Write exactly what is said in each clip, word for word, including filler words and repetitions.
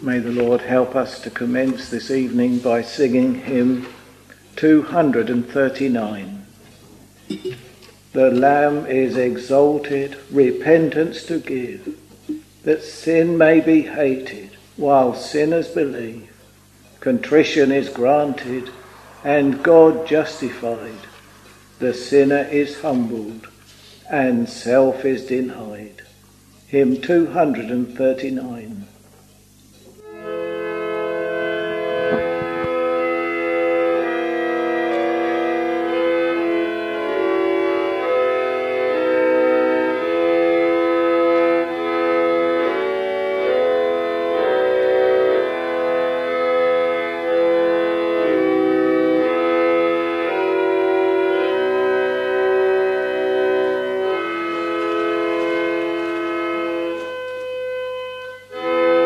May the Lord help us to commence this evening by singing hymn two hundred thirty-nine. The Lamb is exalted, repentance to give, that sin may be hated while sinners believe. Contrition is granted and God justified. The sinner is humbled and self is denied. Hymn two hundred thirty-nine. Thank you.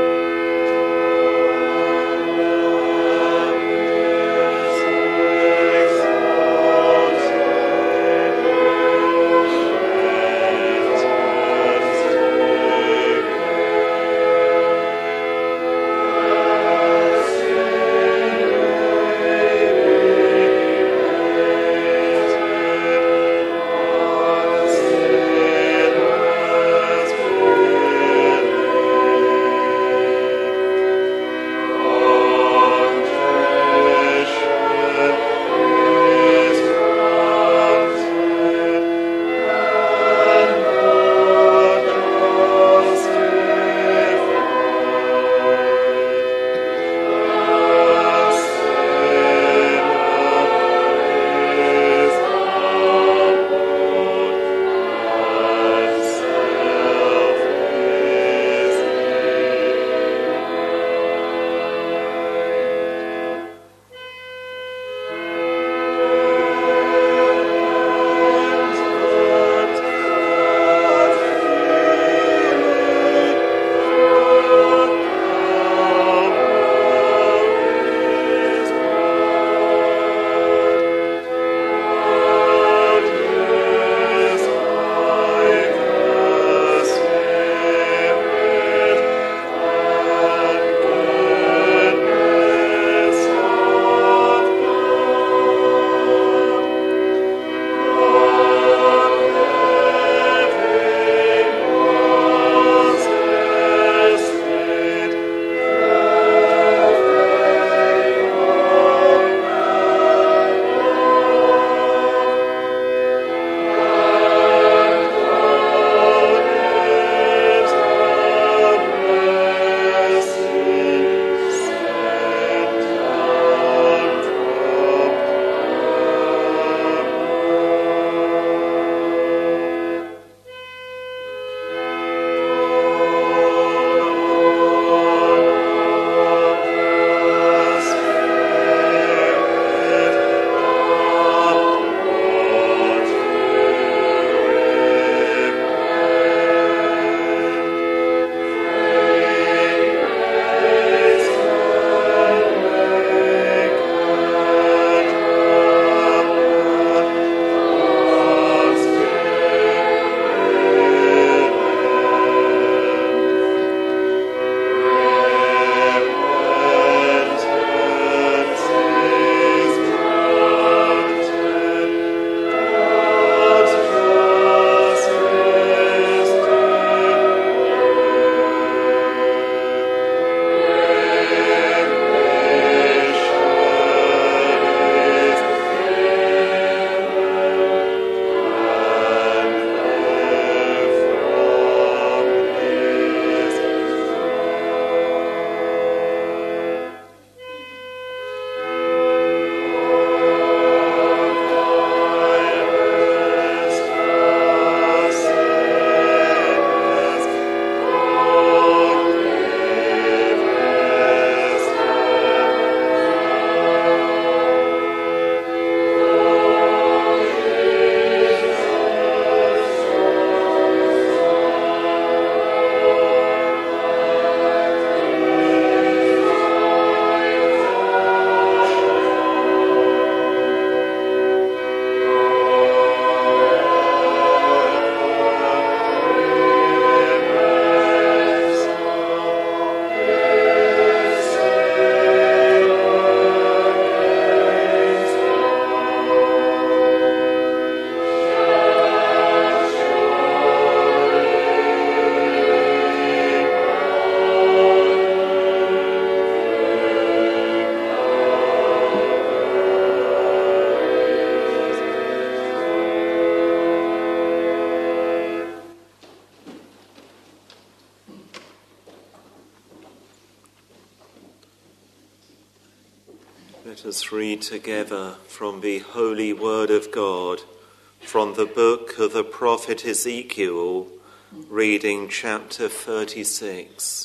Let us read together from the Holy Word of God, from the book of the prophet Ezekiel, reading chapter thirty-six.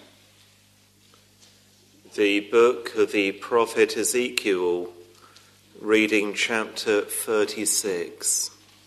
The book of the prophet Ezekiel, reading chapter thirty-six.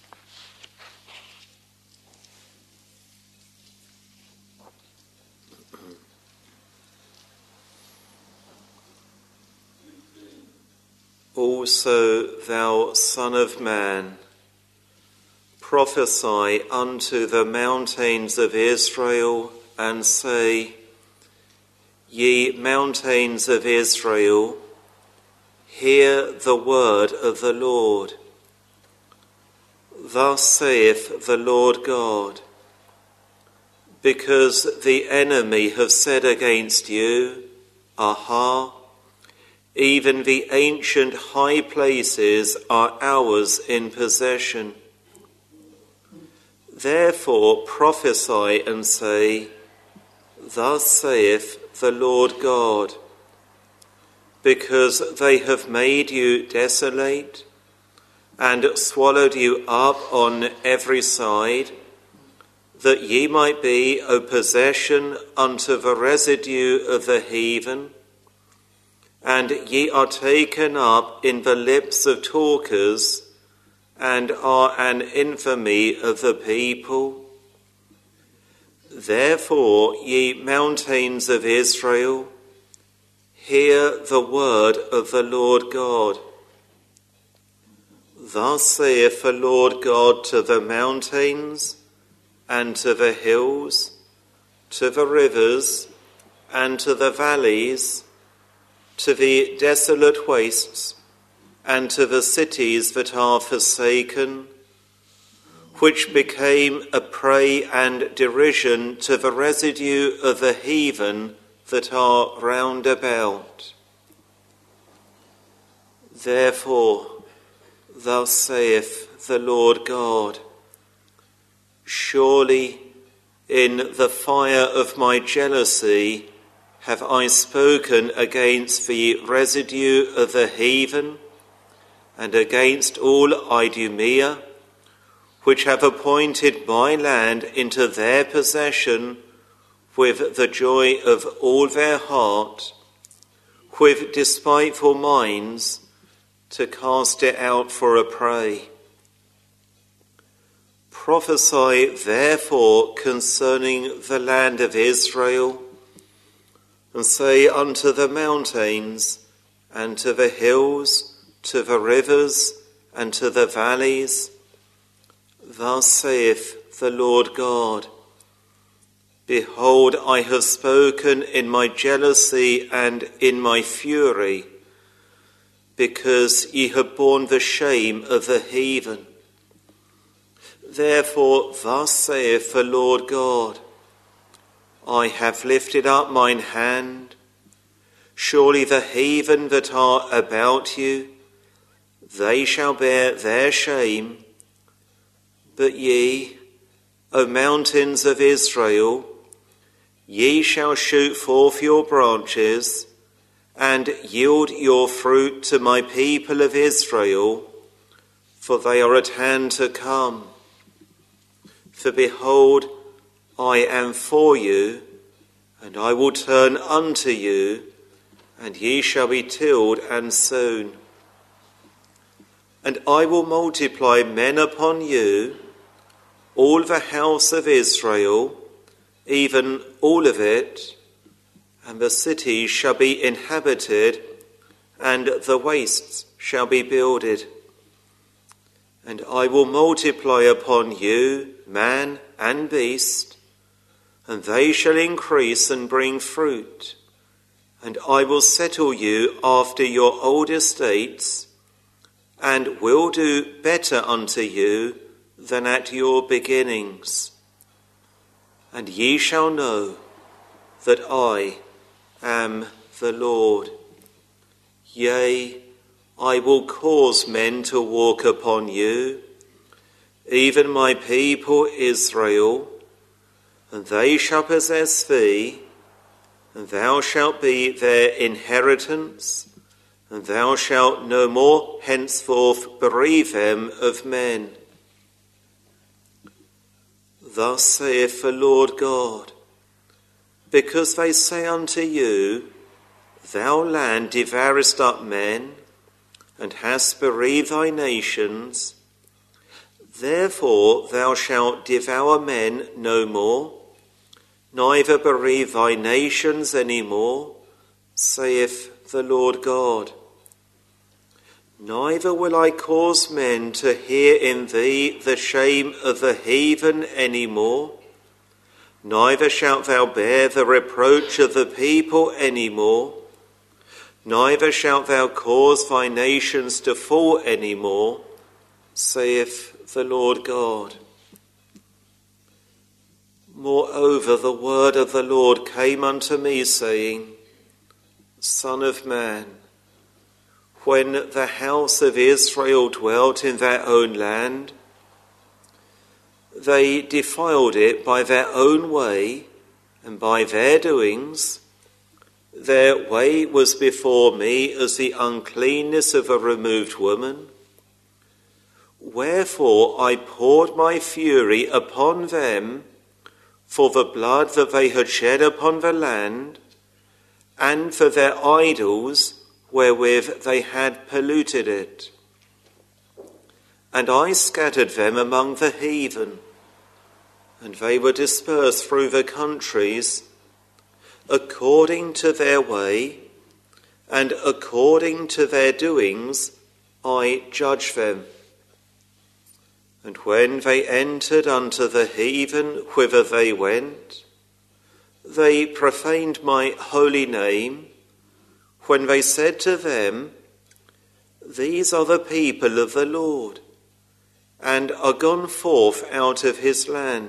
Also, thou Son of Man, prophesy unto the mountains of Israel, and say, Ye mountains of Israel, hear the word of the Lord. Thus saith the Lord God, because the enemy have said against you, Aha! Even the ancient high places are ours in possession. Therefore prophesy and say, Thus saith the Lord God, because they have made you desolate and swallowed you up on every side, that ye might be a possession unto the residue of the heathen, and ye are taken up in the lips of talkers, and are an infamy of the people. Therefore, ye mountains of Israel, hear the word of the Lord God. Thus saith the Lord God to the mountains, and to the hills, to the rivers, and to the valleys, to the desolate wastes, and to the cities that are forsaken, which became a prey and derision to the residue of the heathen that are round about. Therefore, thus saith the Lord God, Surely in the fire of my jealousy have I spoken against the residue of the heathen, and against all Idumea, which have appointed my land into their possession with the joy of all their heart, with despiteful minds, to cast it out for a prey. Prophesy therefore concerning the land of Israel, and say unto the mountains, and to the hills, to the rivers, and to the valleys, Thus saith the Lord God, Behold, I have spoken in my jealousy and in my fury, because ye have borne the shame of the heathen. Therefore thus saith the Lord God, I have lifted up mine hand. Surely the heathen that are about you, they shall bear their shame. But ye, O mountains of Israel, ye shall shoot forth your branches, and yield your fruit to my people of Israel, for they are at hand to come. For behold, I am for you, and I will turn unto you, and ye shall be tilled and sown. And I will multiply men upon you, all the house of Israel, even all of it, and the cities shall be inhabited, and the wastes shall be builded. And I will multiply upon you man and beast, and they shall increase and bring fruit. And I will settle you after your old estates, and will do better unto you than at your beginnings. And ye shall know that I am the Lord. Yea, I will cause men to walk upon you, even my people Israel, and they shall possess thee, and thou shalt be their inheritance, and thou shalt no more henceforth bereave them of men. Thus saith the Lord God, because they say unto you, Thou land devourest up men, and hast bereaved thy nations, therefore thou shalt devour men no more, neither bereave thy nations any more, saith the Lord God. Neither will I cause men to hear in thee the shame of the heathen any more, neither shalt thou bear the reproach of the people any more, neither shalt thou cause thy nations to fall any more, saith the Lord God. Moreover, the word of the Lord came unto me, saying, Son of man, when the house of Israel dwelt in their own land, they defiled it by their own way and by their doings. Their way was before me as the uncleanness of a removed woman. Wherefore I poured my fury upon them for the blood that they had shed upon the land, and for their idols wherewith they had polluted it. And I scattered them among the heathen, and they were dispersed through the countries, according to their way, and according to their doings I judged them. And when they entered unto the heathen whither they went, they profaned my holy name, when they said to them, These are the people of the Lord, and are gone forth out of his land.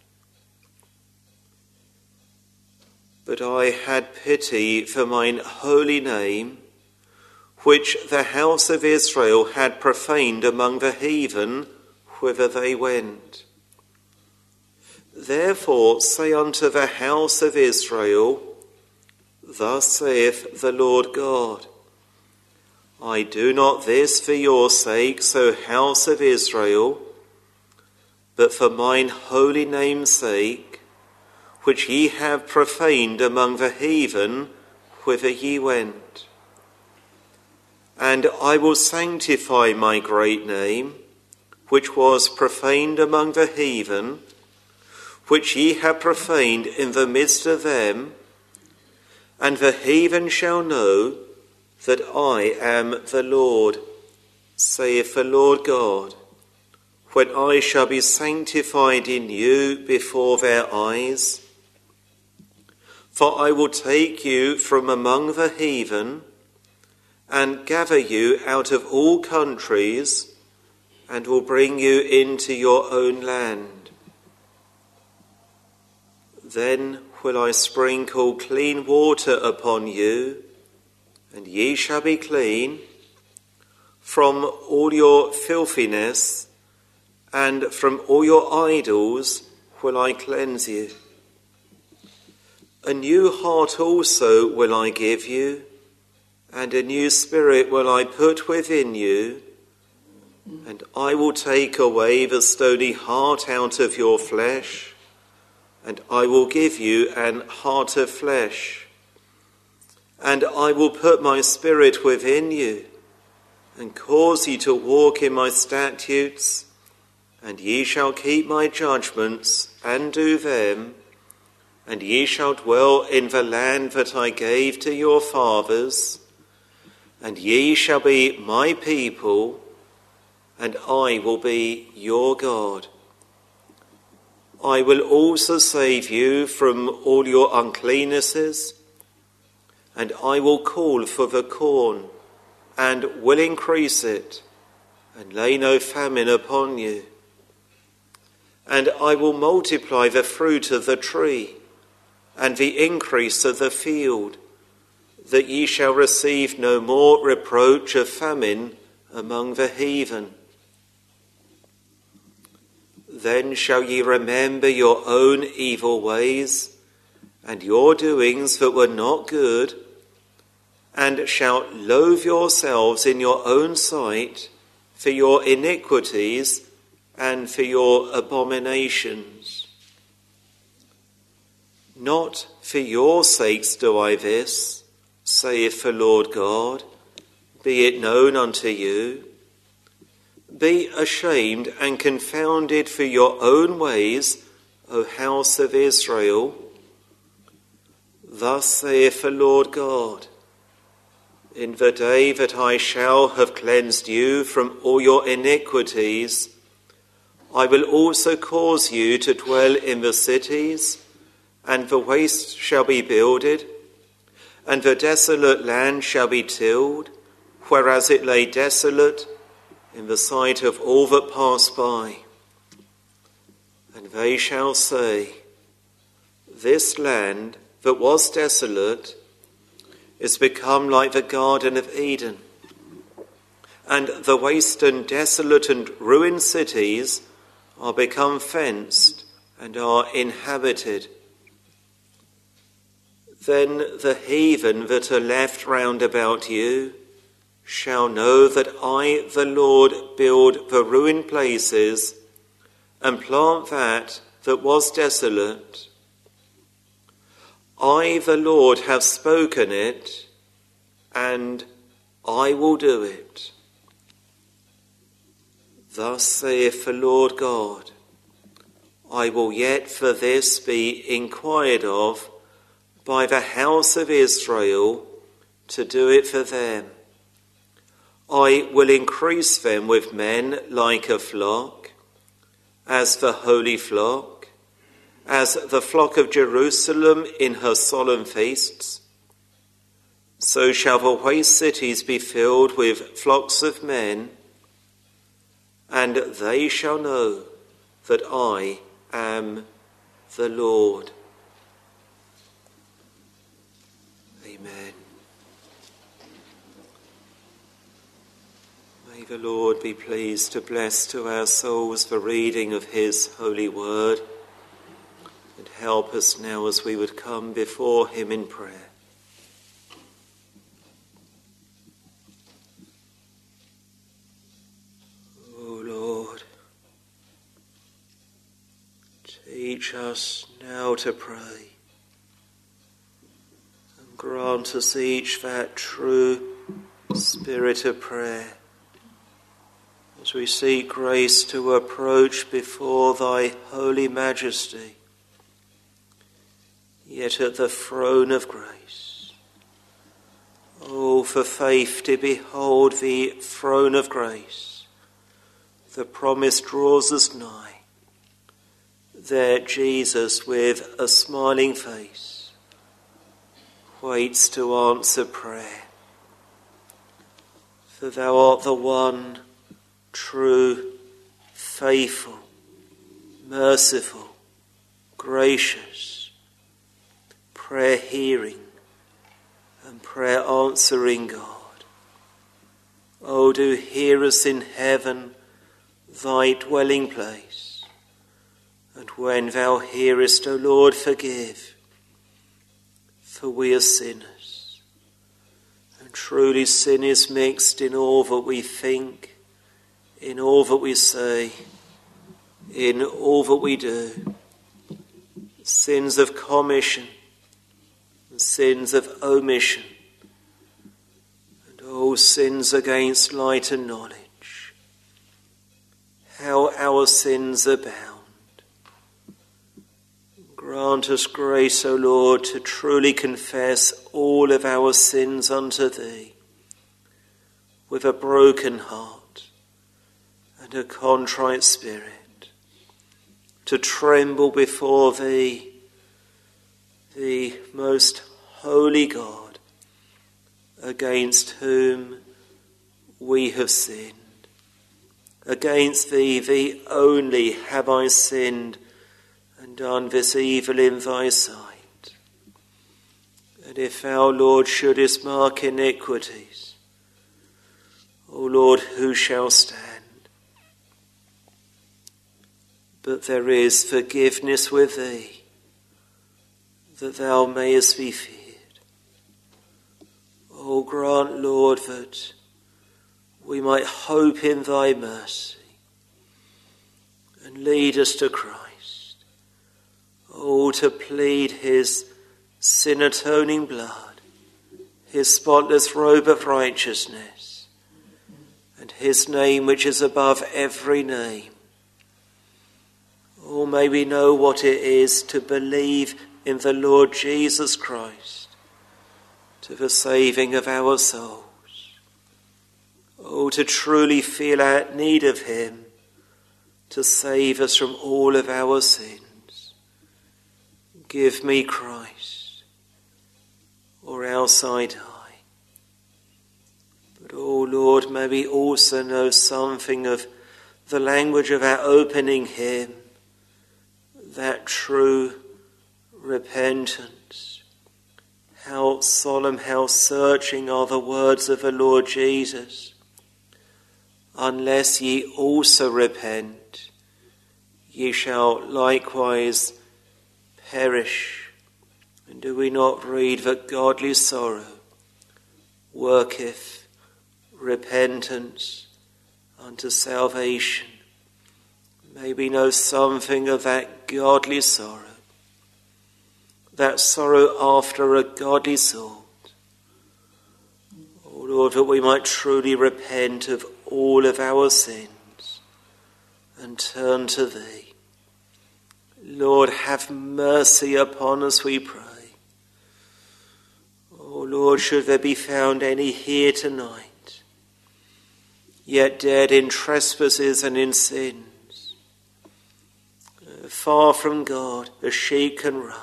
But I had pity for mine holy name, which the house of Israel had profaned among the heathen whither they went. Therefore say unto the house of Israel, Thus saith the Lord God, I do not this for your sakes, O house of Israel, but for mine holy name's sake, which ye have profaned among the heathen whither ye went. And I will sanctify my great name, which was profaned among the heathen, which ye have profaned in the midst of them, and the heathen shall know that I am the Lord, saith the Lord God, when I shall be sanctified in you before their eyes. For I will take you from among the heathen, and gather you out of all countries, and will bring you into your own land. Then will I sprinkle clean water upon you, and ye shall be clean. From all your filthiness and from all your idols will I cleanse you. A new heart also will I give you, and a new spirit will I put within you, and I will take away the stony heart out of your flesh, and I will give you an heart of flesh. And I will put my spirit within you, and cause you to walk in my statutes, and ye shall keep my judgments, and do them, and ye shall dwell in the land that I gave to your fathers, and ye shall be my people, and I will be your God. I will also save you from all your uncleannesses, and I will call for the corn, and will increase it, and lay no famine upon you. And I will multiply the fruit of the tree, and the increase of the field, that ye shall receive no more reproach of famine among the heathen. Then shall ye remember your own evil ways, and your doings that were not good, and shalt loathe yourselves in your own sight for your iniquities and for your abominations. Not for your sakes do I this, saith the Lord God, be it known unto you. Be ashamed and confounded for your own ways, O house of Israel. Thus saith the Lord God, in the day that I shall have cleansed you from all your iniquities, I will also cause you to dwell in the cities, and the waste shall be builded, and the desolate land shall be tilled, whereas it lay desolate in the sight of all that pass by. And they shall say, this land that was desolate is become like the Garden of Eden, and the waste and desolate and ruined cities are become fenced and are inhabited. Then the heathen that are left round about you shall know that I, the Lord, build the ruined places and plant that that was desolate. I, the Lord, have spoken it, and I will do it. Thus saith the Lord God, I will yet for this be inquired of by the house of Israel to do it for them. I will increase them with men like a flock, as the holy flock, as the flock of Jerusalem in her solemn feasts. So shall the waste cities be filled with flocks of men, and they shall know that I am the Lord. Amen. May the Lord be pleased to bless to our souls the reading of his holy word, and help us now as we would come before him in prayer. O Lord, teach us now to pray, and grant us each that true spirit of prayer, as we seek grace to approach before thy holy majesty, yet at the throne of grace. Oh, for faith to behold the throne of grace. The promise draws us nigh. There Jesus, with a smiling face, waits to answer prayer. For thou art the one true, faithful, merciful, gracious, prayer hearing and prayer answering God. O do hear us in heaven, thy dwelling place. And when thou hearest, O Lord, forgive, for we are sinners. And truly sin is mixed in all that we think, in all that we say, in all that we do. Sins of commission, sins of omission, and all sins against light and knowledge. How our sins abound. Grant us grace, O Lord, to truly confess all of our sins unto thee, with a broken heart and a contrite spirit, to tremble before thee, the most holy God, against whom we have sinned. Against thee, thee only, have I sinned and done this evil in thy sight. And if thou, Lord, shouldest mark iniquities, O Lord, who shall stand? But there is forgiveness with thee, that thou mayest be feared. O grant, Lord, that we might hope in thy mercy and lead us to Christ. Oh, to plead his sin-atoning blood, his spotless robe of righteousness, and his name which is above every name. Oh, may we know what it is to believe in the Lord Jesus Christ, to the saving of our souls. Oh, to truly feel our need of him, to save us from all of our sins. Give me Christ, or else I die. But, oh Lord, may we also know something of the language of our opening hymn, that true repentance. How solemn, how searching are the words of the Lord Jesus. Unless ye also repent, ye shall likewise perish. And do we not read that godly sorrow worketh repentance unto salvation? May we know something of that godly sorrow, that sorrow after a godly sort. Oh Lord, that we might truly repent of all of our sins and turn to thee. Lord, have mercy upon us, we pray. Oh Lord, should there be found any here tonight, yet dead in trespasses and in sins, far from God as sheep can run.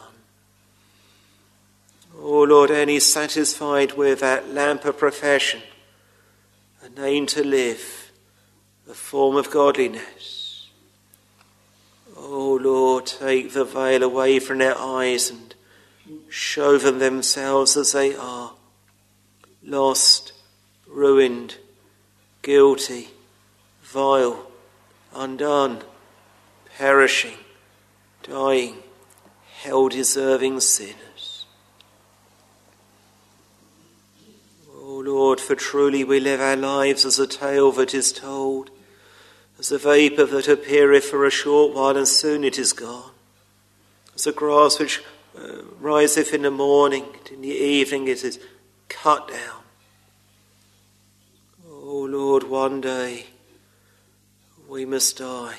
Oh Lord, any satisfied with that lamp of profession, a name to live, a form of godliness. Oh Lord, take the veil away from their eyes and show them themselves as they are, lost, ruined, guilty, vile, undone, perishing, dying, hell-deserving sinners. O Lord, for truly we live our lives as a tale that is told, as a vapour that appeareth for a short while and soon it is gone, as a grass which uh, riseth in the morning, and in the evening it is cut down. O Lord, one day we must die.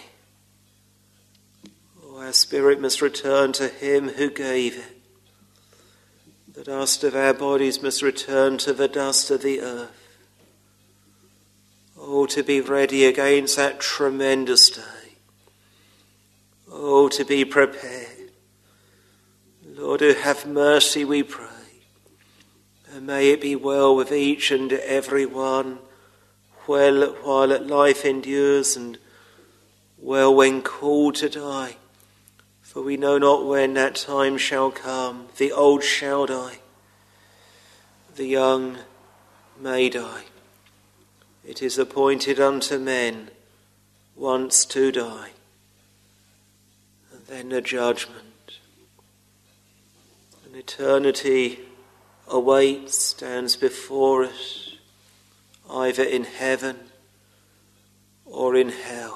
Our spirit must return to him who gave it. The dust of our bodies must return to the dust of the earth. Oh, to be ready against that tremendous day. Oh, to be prepared. Lord, oh, have mercy, we pray. And may it be well with each and every one, well while life endures, and well when called to die. For we know not when that time shall come. The old shall die. The young may die. It is appointed unto men once to die, and then the judgment. An eternity awaits, stands before us, either in heaven or in hell.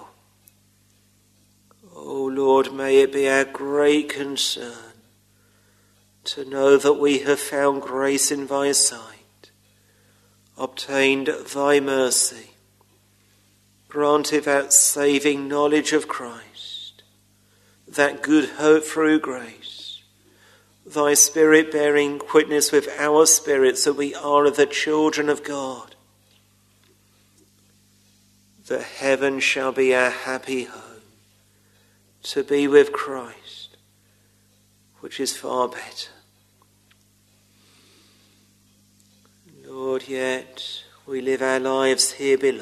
Oh Lord, may it be our great concern to know that we have found grace in thy sight, obtained thy mercy, granted that saving knowledge of Christ, that good hope through grace, thy Spirit bearing witness with our spirits that we are the children of God, that heaven shall be our happy home, to be with Christ, which is far better. Lord, yet we live our lives here below.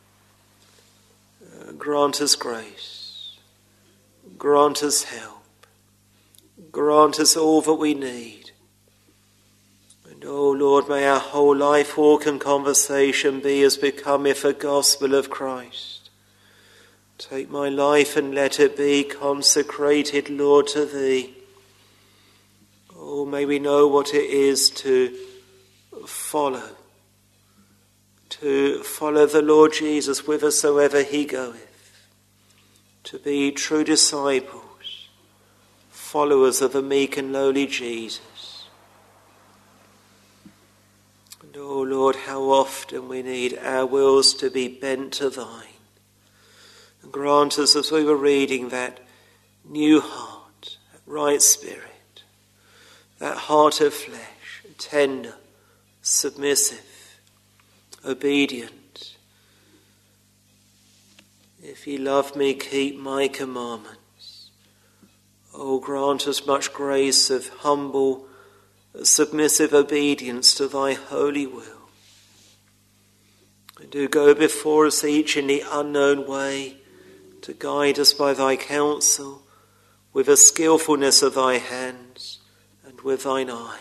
Uh, grant us grace, grant us help, grant us all that we need. And oh Lord, may our whole life, walk and conversation be as becometh the gospel of Christ. Take my life and let it be consecrated, Lord, to thee. Oh, may we know what it is to follow to follow the Lord Jesus whithersoever he goeth, to be true disciples, followers of the meek and lowly Jesus. And oh Lord, how often we need our wills to be bent to thine. And grant us, as we were reading, that new heart, that right spirit, that heart of flesh, tender, submissive, obedient. If ye love me, keep my commandments. Oh, grant us much grace of humble, submissive obedience to thy holy will. And do go before us each in the unknown way, to guide us by thy counsel, with a skillfulness of thy hands and with thine eye.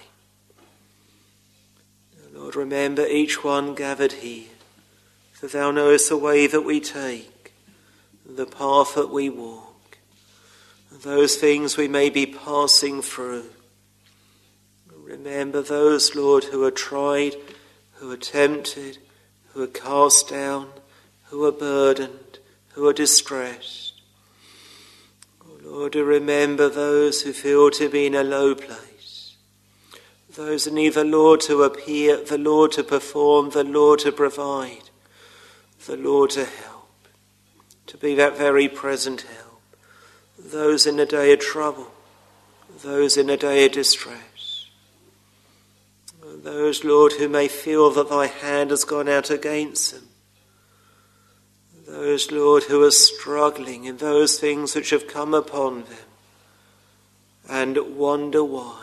Lord, remember each one gathered here, for thou knowest the way that we take, the path that we walk, and those things we may be passing through. Remember those, Lord, who are tried, who are tempted, who are cast down, who are burdened, who are distressed. Oh, Lord, remember those who feel to be in a low place. Those who need the Lord to appear, the Lord to perform, the Lord to provide, the Lord to help, to be that very present help. Those in a day of trouble, those in a day of distress. Those, Lord, who may feel that thy hand has gone out against them. Those, Lord, who are struggling in those things which have come upon them and wonder why.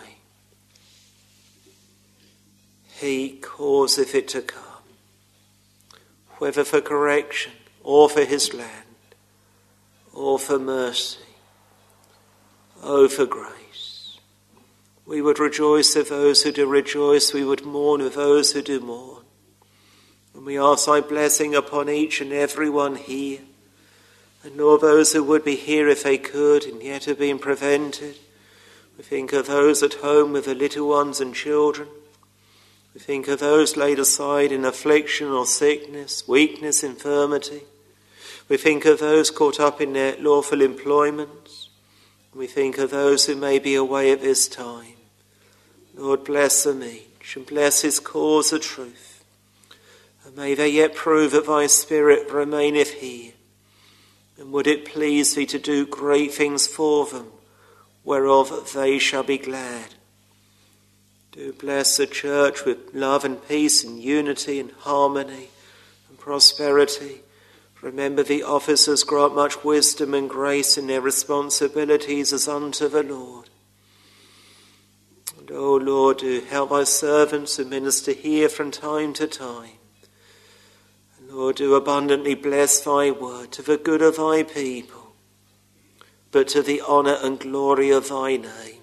He causeth it to come, whether for correction or for his land, or for mercy, oh, for grace. We would rejoice with those who do rejoice, we would mourn with those who do mourn. And we ask thy blessing upon each and every one here, and all those who would be here if they could and yet have been prevented. We think of those at home with the little ones and children. We think of those laid aside in affliction or sickness, weakness, infirmity. We think of those caught up in their lawful employments. We think of those who may be away at this time. Lord, bless them each and bless his cause of truth. And may they yet prove that thy Spirit remaineth here. And would it please thee to do great things for them, whereof they shall be glad. Do bless the church with love and peace and unity and harmony and prosperity. Remember the officers, grant much wisdom and grace in their responsibilities as unto the Lord. And, O Lord, do help thy servants who minister here from time to time. And, Lord, do abundantly bless thy word to the good of thy people, but to the honour and glory of thy name.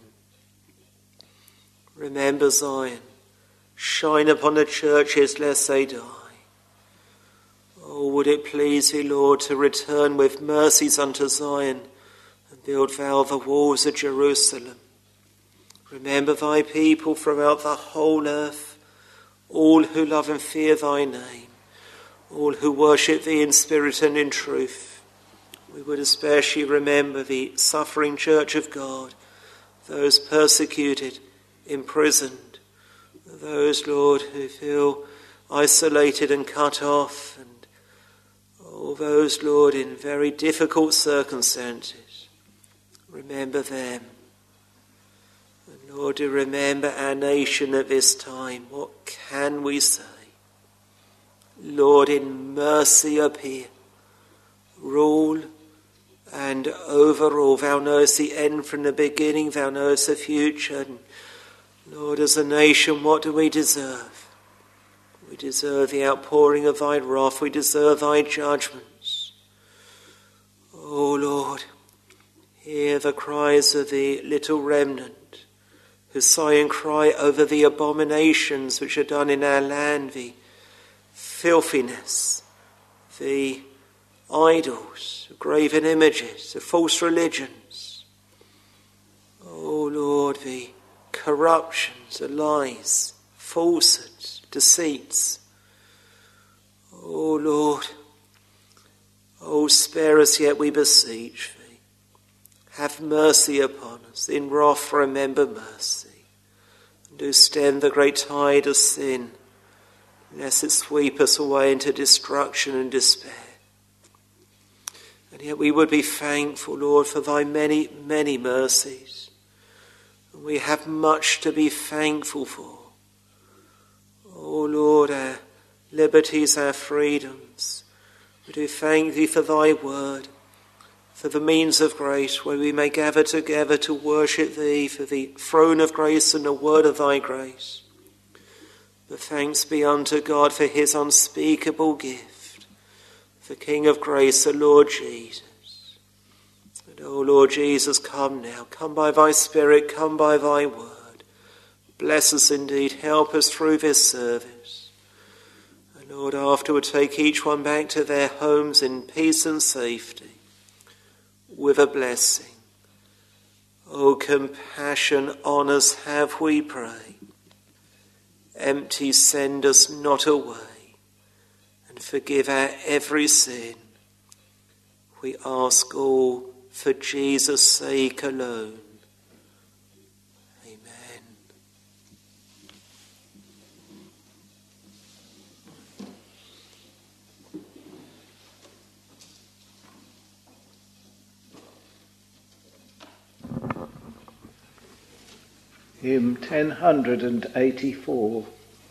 Remember Zion. Shine upon the churches lest they die. Oh, would it please thee, Lord, to return with mercies unto Zion and build thou the walls of Jerusalem. Remember thy people throughout the whole earth, all who love and fear thy name, all who worship thee in spirit and in truth. We would especially remember the suffering church of God, those persecuted, imprisoned, those, Lord, who feel isolated and cut off, and all those, Lord, in very difficult circumstances. Remember them. And Lord, do remember our nation at this time. What can we say? Lord, in mercy appear. Rule and overrule. Thou knowest the end from the beginning. Thou knowest the future. And Lord, as a nation, what do we deserve? We deserve the outpouring of thy wrath. We deserve thy judgments. Oh, Lord, hear the cries of the little remnant who sigh and cry over the abominations which are done in our land, the filthiness, the idols, the graven images, the false religions. Oh, Lord, the corruptions, the lies, falsehoods, deceits. O Lord, O spare us yet, we beseech thee. Have mercy upon us, in wrath remember mercy. And do stem the great tide of sin, lest it sweep us away into destruction and despair. And yet we would be thankful, Lord, for thy many, many mercies. And we have much to be thankful for. O Lord, our liberties, our freedoms. We do thank thee for thy word, for the means of grace where we may gather together to worship thee, for the throne of grace and the word of thy grace. But thanks be unto God for his unspeakable gift, the King of grace, the Lord Jesus. And O Lord Jesus, come now, come by thy Spirit, come by thy word. Bless us indeed, help us through this service. And Lord, afterward take each one back to their homes in peace and safety, with a blessing. O compassion on us have, we pray. Empty send us not away, and forgive our every sin. We ask all for Jesus' sake alone. Amen. Hymn ten eighty-four.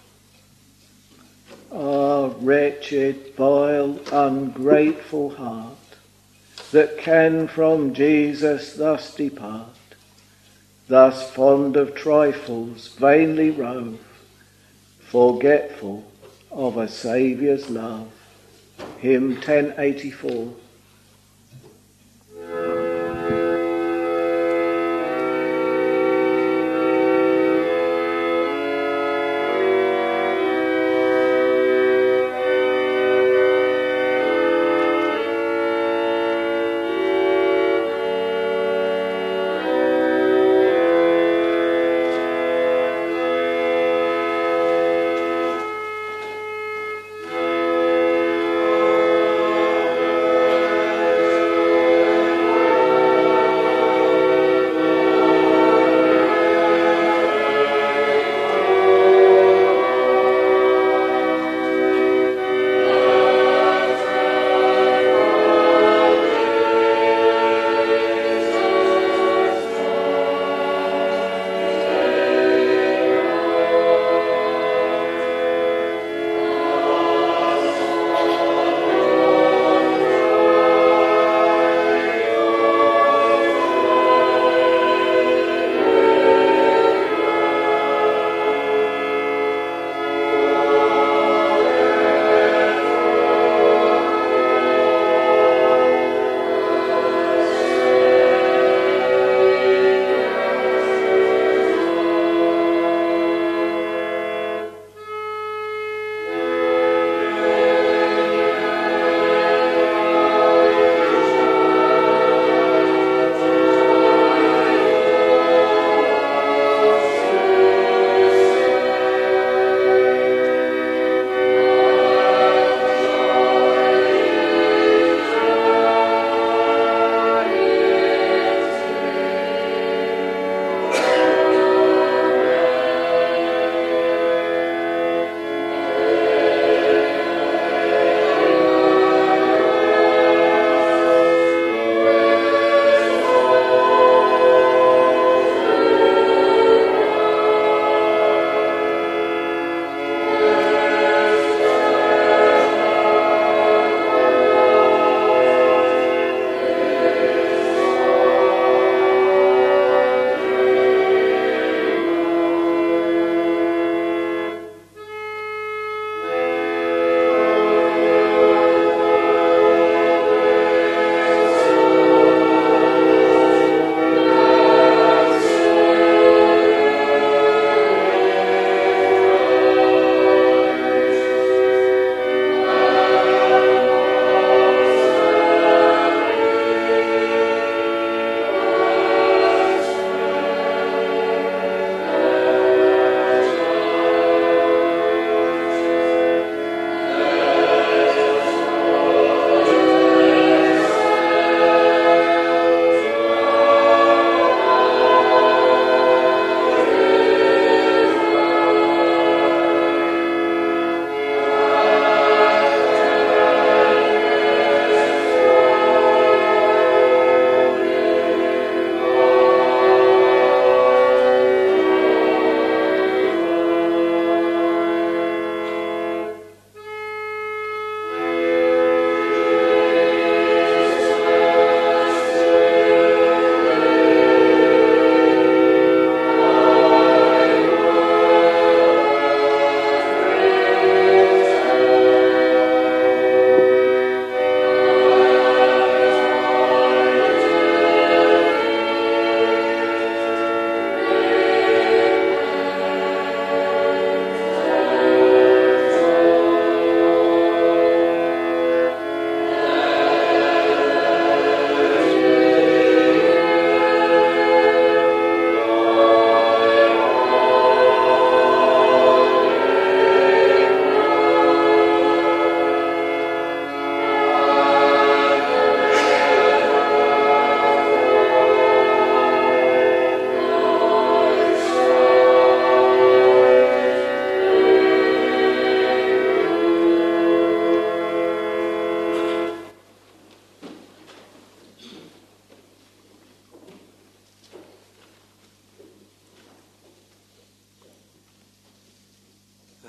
Ah, wretched, vile, ungrateful heart, that can from Jesus thus depart, thus fond of trifles vainly rove, forgetful of a Saviour's love. Hymn ten eighty-four.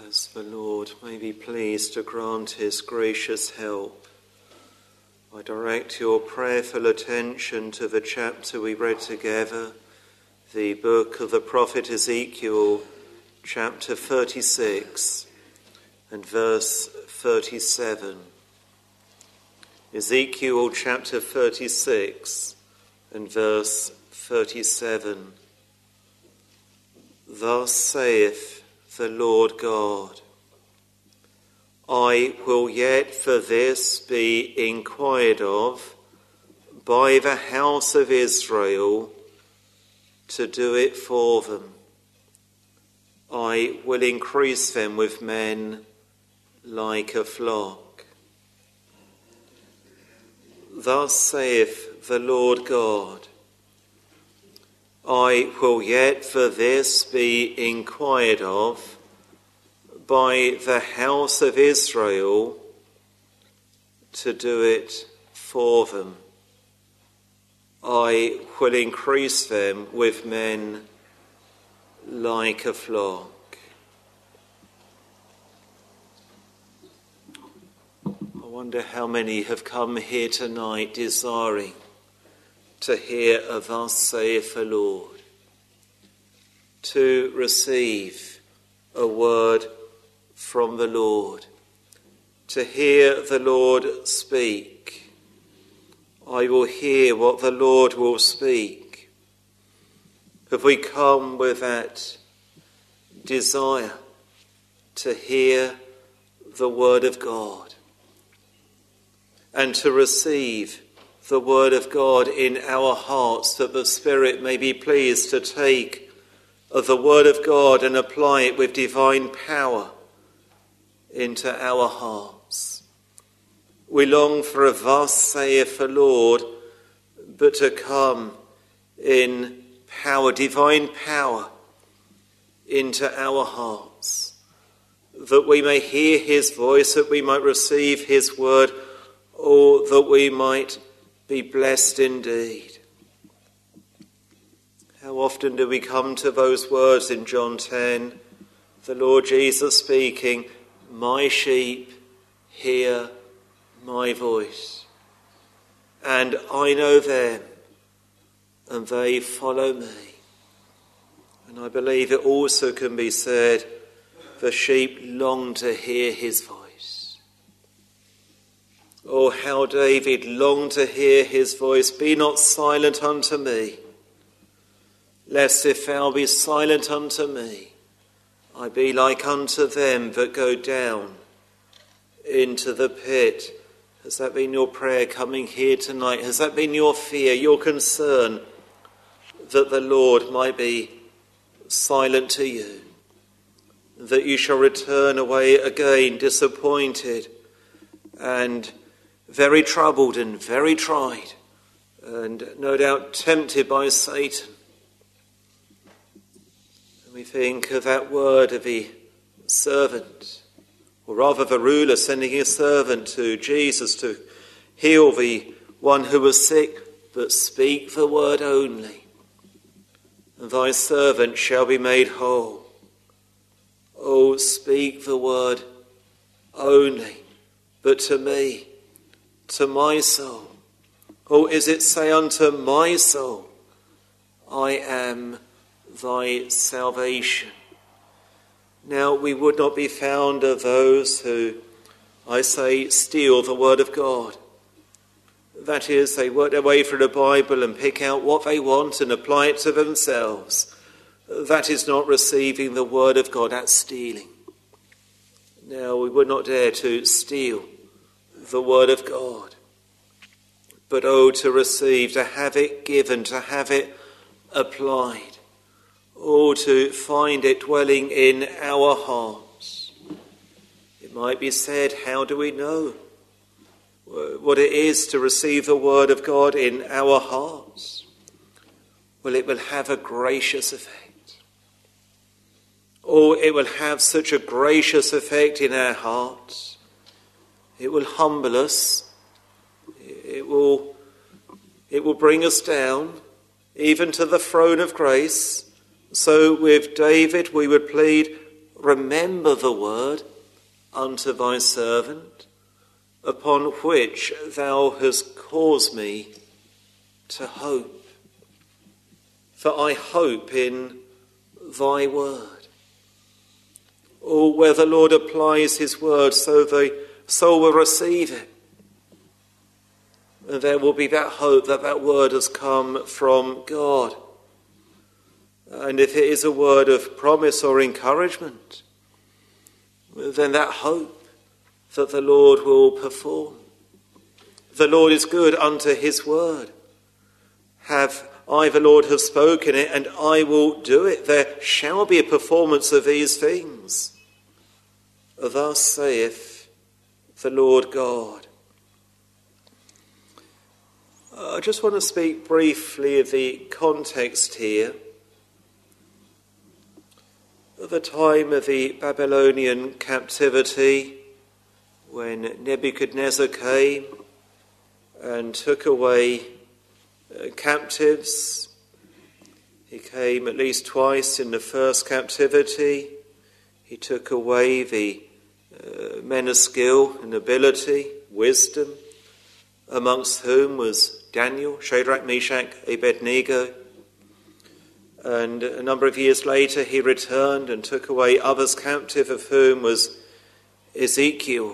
As the Lord may be pleased to grant his gracious help, I direct your prayerful attention to the chapter we read together, the book of the prophet Ezekiel, chapter thirty-six and verse thirty-seven. Ezekiel chapter thirty-six and verse thirty-seven. Thus saith the Lord God, I will yet for this be inquired of by the house of Israel to do it for them. I will increase them with men like a flock. Thus saith the Lord God, I will yet for this be inquired of by the house of Israel to do it for them. I will increase them with men like a flock. I wonder how many have come here tonight desiring to hear of thus saith the Lord, to receive a word from the Lord, to hear the Lord speak. I will hear what the Lord will speak. Have we come with that desire to hear the word of God and to receive the word of God in our hearts, that the Spirit may be pleased to take of the word of God and apply it with divine power into our hearts? We long for a thus saith the Lord, but to come in power, divine power, into our hearts, that we may hear his voice, that we might receive his word, or that we might be blessed indeed. How often do we come to those words in John ten, the Lord Jesus speaking, my sheep hear my voice, and I know them, and they follow me. And I believe it also can be said, the sheep long to hear his voice. Oh, how David longed to hear his voice. Be not silent unto me, lest if thou be silent unto me, I be like unto them that go down into the pit. Has that been your prayer coming here tonight? Has that been your fear, your concern, that the Lord might be silent to you, that you shall return away again disappointed and very troubled and very tried, and no doubt tempted by Satan? And we think of that word of the servant, or rather the ruler sending his servant to Jesus to heal the one who was sick, but speak the word only, and thy servant shall be made whole. Oh, speak the word only, but to me, to my soul. Or is it say unto my soul, I am thy salvation? Now, we would not be found of those who, I say, steal the word of God. That is, they work their way through the Bible and pick out what they want and apply it to themselves. That is not receiving the word of God, that's stealing. Now, we would not dare to steal the word of God, but oh, to receive, to have it given, to have it applied, oh, to find it dwelling in our hearts. It might be said, how do we know what it is to receive the word of God in our hearts? Well, it will have a gracious effect. Oh, it will have such a gracious effect in our hearts. It will humble us. It will, it will bring us down, even to the throne of grace. So with David we would plead, remember the word unto thy servant, upon which thou hast caused me to hope. For I hope in thy word. Or where the Lord applies his word, so the soul will receive it. And there will be that hope that that word has come from God. And if it is a word of promise or encouragement, then that hope that the Lord will perform. The Lord is good unto his word. Have I, the Lord, have spoken it, and I will do it. There shall be a performance of these things. Thus saith the Lord God. I just want to speak briefly of the context here. At the time of the Babylonian captivity, when Nebuchadnezzar came and took away uh, captives, he came at least twice in the first captivity. He took away the uh, men of skill and ability, wisdom, amongst whom was Daniel, Shadrach, Meshach, Abednego. And a number of years later he returned and took away others captive, of whom was Ezekiel.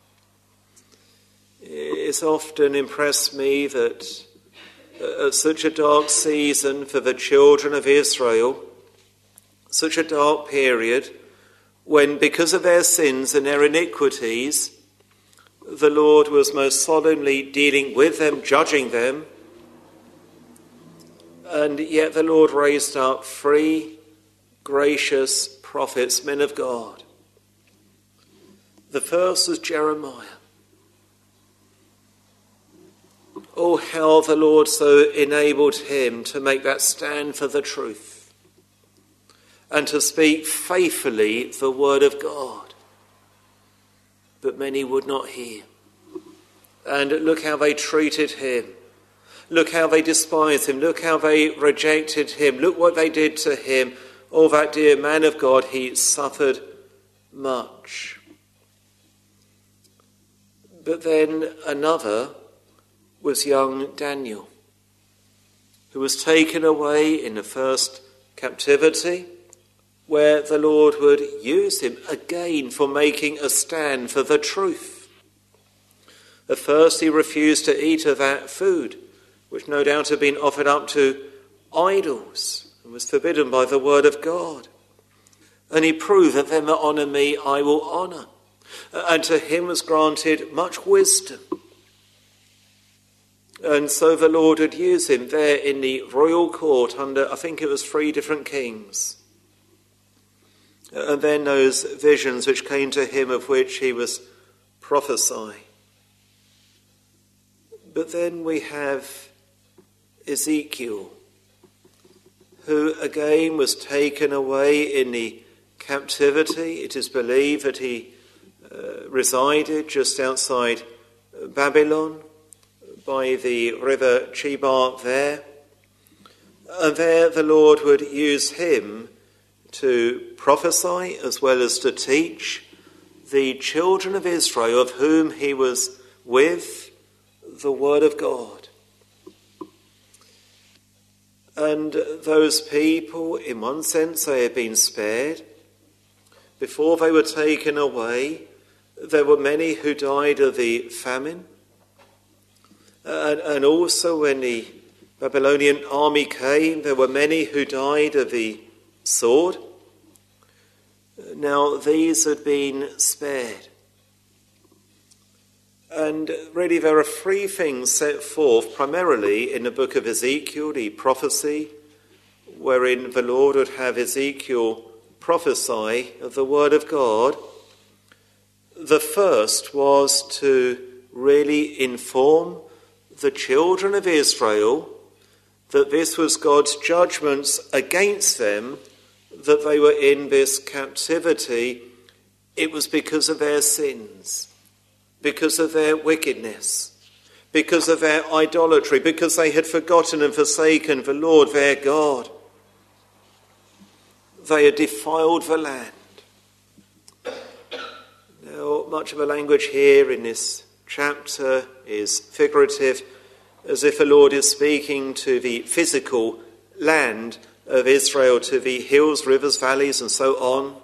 It's often impressed me that at such a dark season for the children of Israel, such a dark period, when because of their sins and their iniquities, the Lord was most solemnly dealing with them, judging them, and yet the Lord raised up three gracious prophets, men of God. The first was Jeremiah. Oh, how the Lord so enabled him to make that stand for the truth and to speak faithfully the word of God. But many would not hear. And look how they treated him. Look how they despised him. Look how they rejected him. Look what they did to him. Oh, that dear man of God, he suffered much. But then another was young Daniel, who was taken away in the first captivity, where the Lord would use him again for making a stand for the truth. At first he refused to eat of that food, which no doubt had been offered up to idols and was forbidden by the word of God. And he proved that them that honour me I will honour. And to him was granted much wisdom. And so the Lord would use him there in the royal court under, I think it was three different kings. And then those visions which came to him of which he was prophesying. But then we have Ezekiel, who again was taken away in the captivity. It is believed that he uh, resided just outside Babylon by the river Chebar there. And there the Lord would use him to prophesy as well as to teach the children of Israel, of whom he was with, the word of God. And those people, in one sense, they had been spared. Before they were taken away, there were many who died of the famine. And, and also when the Babylonian army came, there were many who died of the sword. Now these had been spared. And really there are three things set forth primarily in the book of Ezekiel, the prophecy, wherein the Lord would have Ezekiel prophesy of the word of God. The first was to really inform the children of Israel that this was God's judgments against them, that they were in this captivity. It was because of their sins, because of their wickedness, because of their idolatry, because they had forgotten and forsaken the Lord their God. They had defiled the land. Not much of a language here in this chapter is figurative, as if the Lord is speaking to the physical land of Israel, to the hills, rivers, valleys, and so on.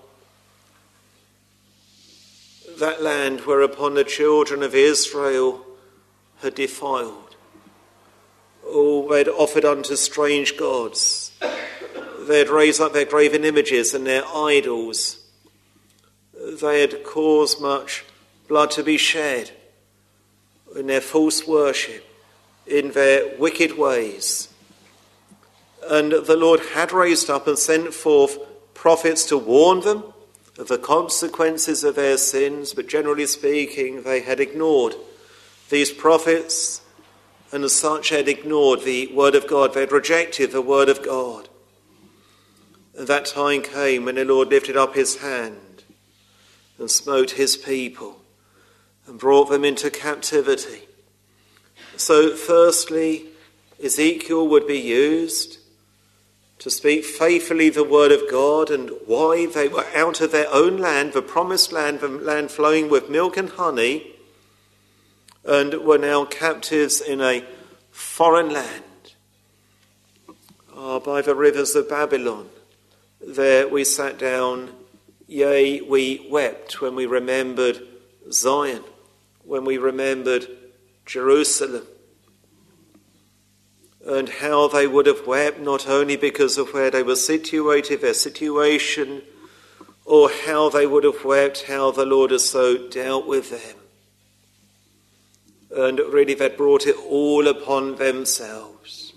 That land whereupon the children of Israel had defiled. Oh, they had offered unto strange gods. They had raised up their graven images and their idols. They had caused much blood to be shed in their false worship, in their wicked ways. And the Lord had raised up and sent forth prophets to warn them of the consequences of their sins, but generally speaking, they had ignored these prophets, and as such had ignored the word of God. They had rejected the word of God. And that time came when the Lord lifted up his hand and smote his people and brought them into captivity. So firstly, Ezekiel would be used to speak faithfully the word of God and why they were out of their own land, the promised land, the land flowing with milk and honey, and were now captives in a foreign land, oh, by the rivers of Babylon. There we sat down, yea, we wept when we remembered Zion, when we remembered Jerusalem, and how they would have wept not only because of where they were situated, their situation, or how they would have wept, how the Lord has so dealt with them. And really they'd brought it all upon themselves.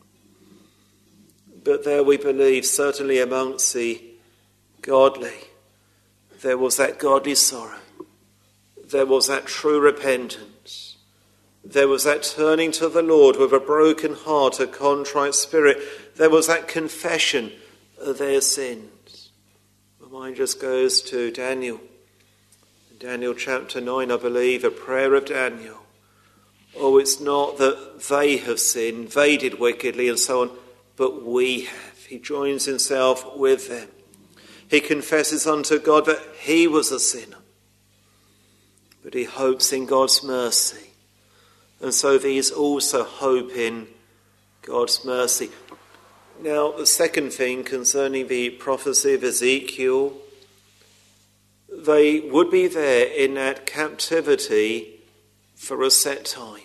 But there we believe, certainly amongst the godly, there was that godly sorrow. There was that true repentance. There was that turning to the Lord with a broken heart, a contrite spirit. There was that confession of their sins. My mind just goes to Daniel. In Daniel chapter nine, I believe, a prayer of Daniel. Oh, it's not that they have sinned, they did wickedly and so on, but we have. He joins himself with them. He confesses unto God that he was a sinner, but he hopes in God's mercy. And so these also hope in God's mercy. Now, the second thing concerning the prophecy of Ezekiel, they would be there in that captivity for a set time.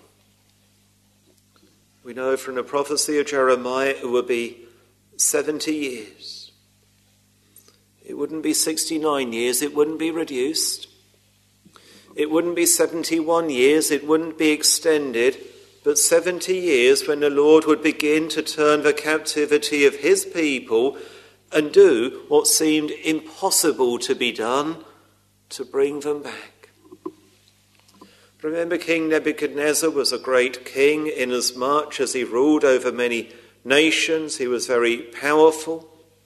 We know from the prophecy of Jeremiah it would be seventy years. It wouldn't be sixty-nine years, it wouldn't be reduced. It wouldn't be seventy-one years, it wouldn't be extended, but seventy years when the Lord would begin to turn the captivity of his people and do what seemed impossible to be done, to bring them back. Remember, King Nebuchadnezzar was a great king inasmuch as he ruled over many nations. He was very powerful.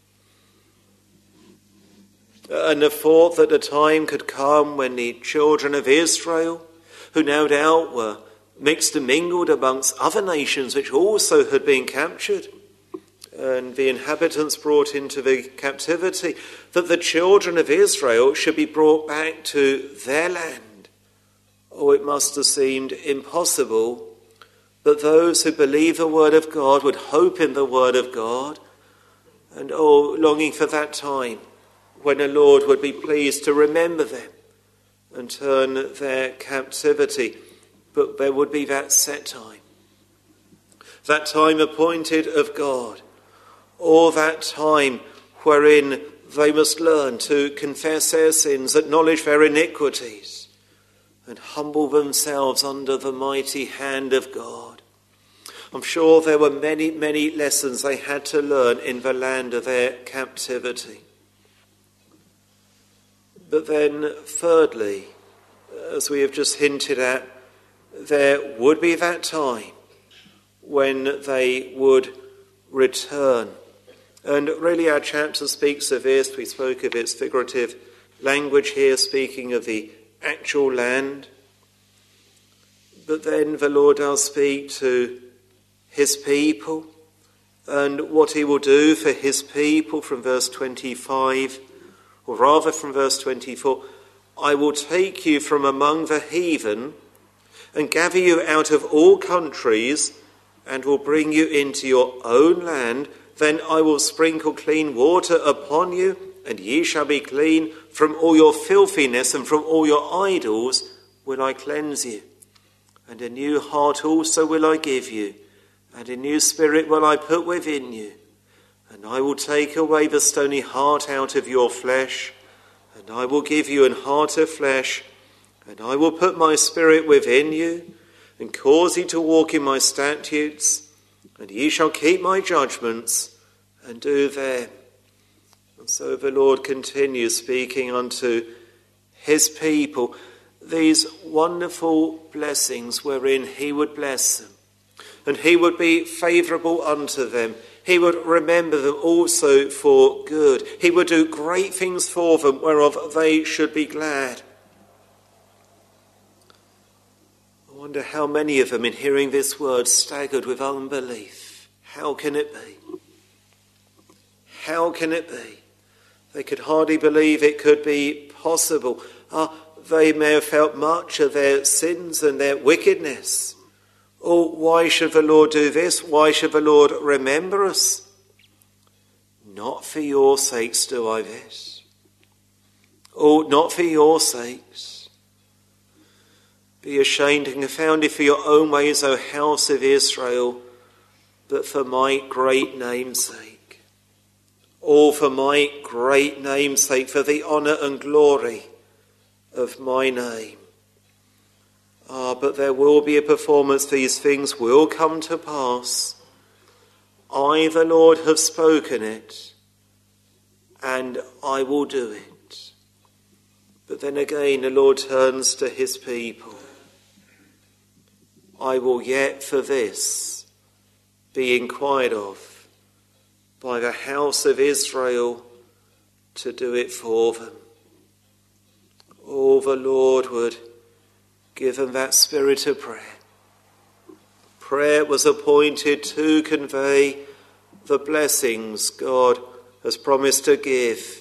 And the thought that the time could come when the children of Israel, who no doubt were mixed and mingled amongst other nations which also had been captured, and the inhabitants brought into the captivity, that the children of Israel should be brought back to their land. Oh, it must have seemed impossible, but those who believe the word of God would hope in the word of God, and oh, longing for that time when the Lord would be pleased to remember them and turn their captivity. But there would be that set time, that time appointed of God, or that time wherein they must learn to confess their sins, acknowledge their iniquities, and humble themselves under the mighty hand of God. I'm sure there were many, many lessons they had to learn in the land of their captivity. But then, thirdly, as we have just hinted at, there would be that time when they would return. And really our chapter speaks of this. We spoke of its figurative language here, speaking of the actual land. But then the Lord does speak to his people and what he will do for his people from verse twenty-five, or rather from verse twenty-four. I will take you from among the heathen and gather you out of all countries and will bring you into your own land. Then I will sprinkle clean water upon you, and ye shall be clean. From all your filthiness and from all your idols will I cleanse you. And a new heart also will I give you, and a new spirit will I put within you. And I will take away the stony heart out of your flesh, and I will give you an heart of flesh, and I will put my spirit within you, and cause you to walk in my statutes, and ye shall keep my judgments, and do them. And so the Lord continues speaking unto his people these wonderful blessings wherein he would bless them, and he would be favourable unto them. He would remember them also for good. He would do great things for them whereof they should be glad. I wonder how many of them in hearing this word staggered with unbelief. How can it be? How can it be? They could hardly believe it could be possible. Ah, they may have felt much of their sins and their wickedness. Oh, why should the Lord do this? Why should the Lord remember us? Not for your sakes do I this. Oh, not for your sakes. Be ashamed and confounded for your own ways, O house of Israel, but for my great name's sake. Oh, for my great name's sake, for the honour and glory of my name. Ah, but there will be a performance. These things will come to pass. I, the Lord, have spoken it, and I will do it. But then again, the Lord turns to his people. I will yet for this be inquired of by the house of Israel to do it for them. Oh, the Lord would give them that spirit of prayer. Prayer was appointed to convey the blessings God has promised to give.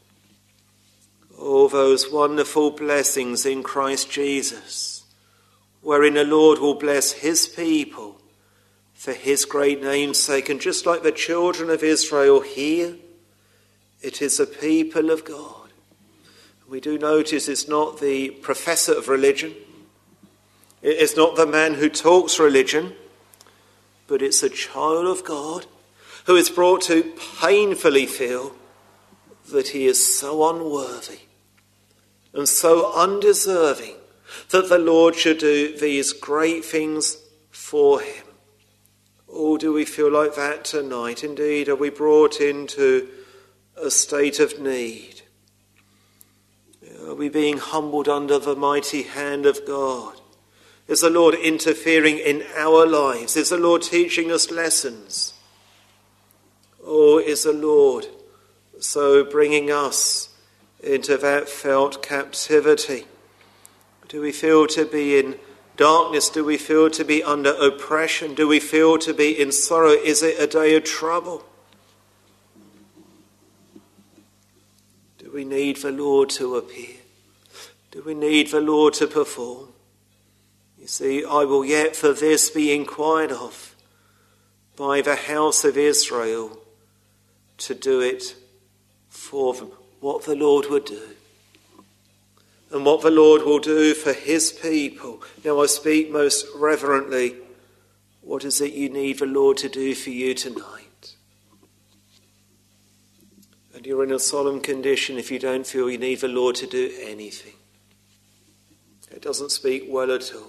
All those wonderful blessings in Christ Jesus, wherein the Lord will bless his people for his great name's sake. And just like the children of Israel here, it is a people of God. We do notice it's not the professor of religion. It's not the man who talks religion, but it's a child of God who is brought to painfully feel that he is so unworthy and so undeserving that the Lord should do these great things for him. Oh, do we feel like that tonight? Indeed, are we brought into a state of need? Are we being humbled under the mighty hand of God? Is the Lord interfering in our lives? Is the Lord teaching us lessons? Or is the Lord so bringing us into that felt captivity? Do we feel to be in darkness? Do we feel to be under oppression? Do we feel to be in sorrow? Is it a day of trouble? Do we need the Lord to appear? Do we need the Lord to perform? You see, I will yet for this be inquired of by the house of Israel to do it for them. What the Lord would do. And what the Lord will do for his people. Now I speak most reverently. What is it you need the Lord to do for you tonight? And you're in a solemn condition if you don't feel you need the Lord to do anything. It doesn't speak well at all.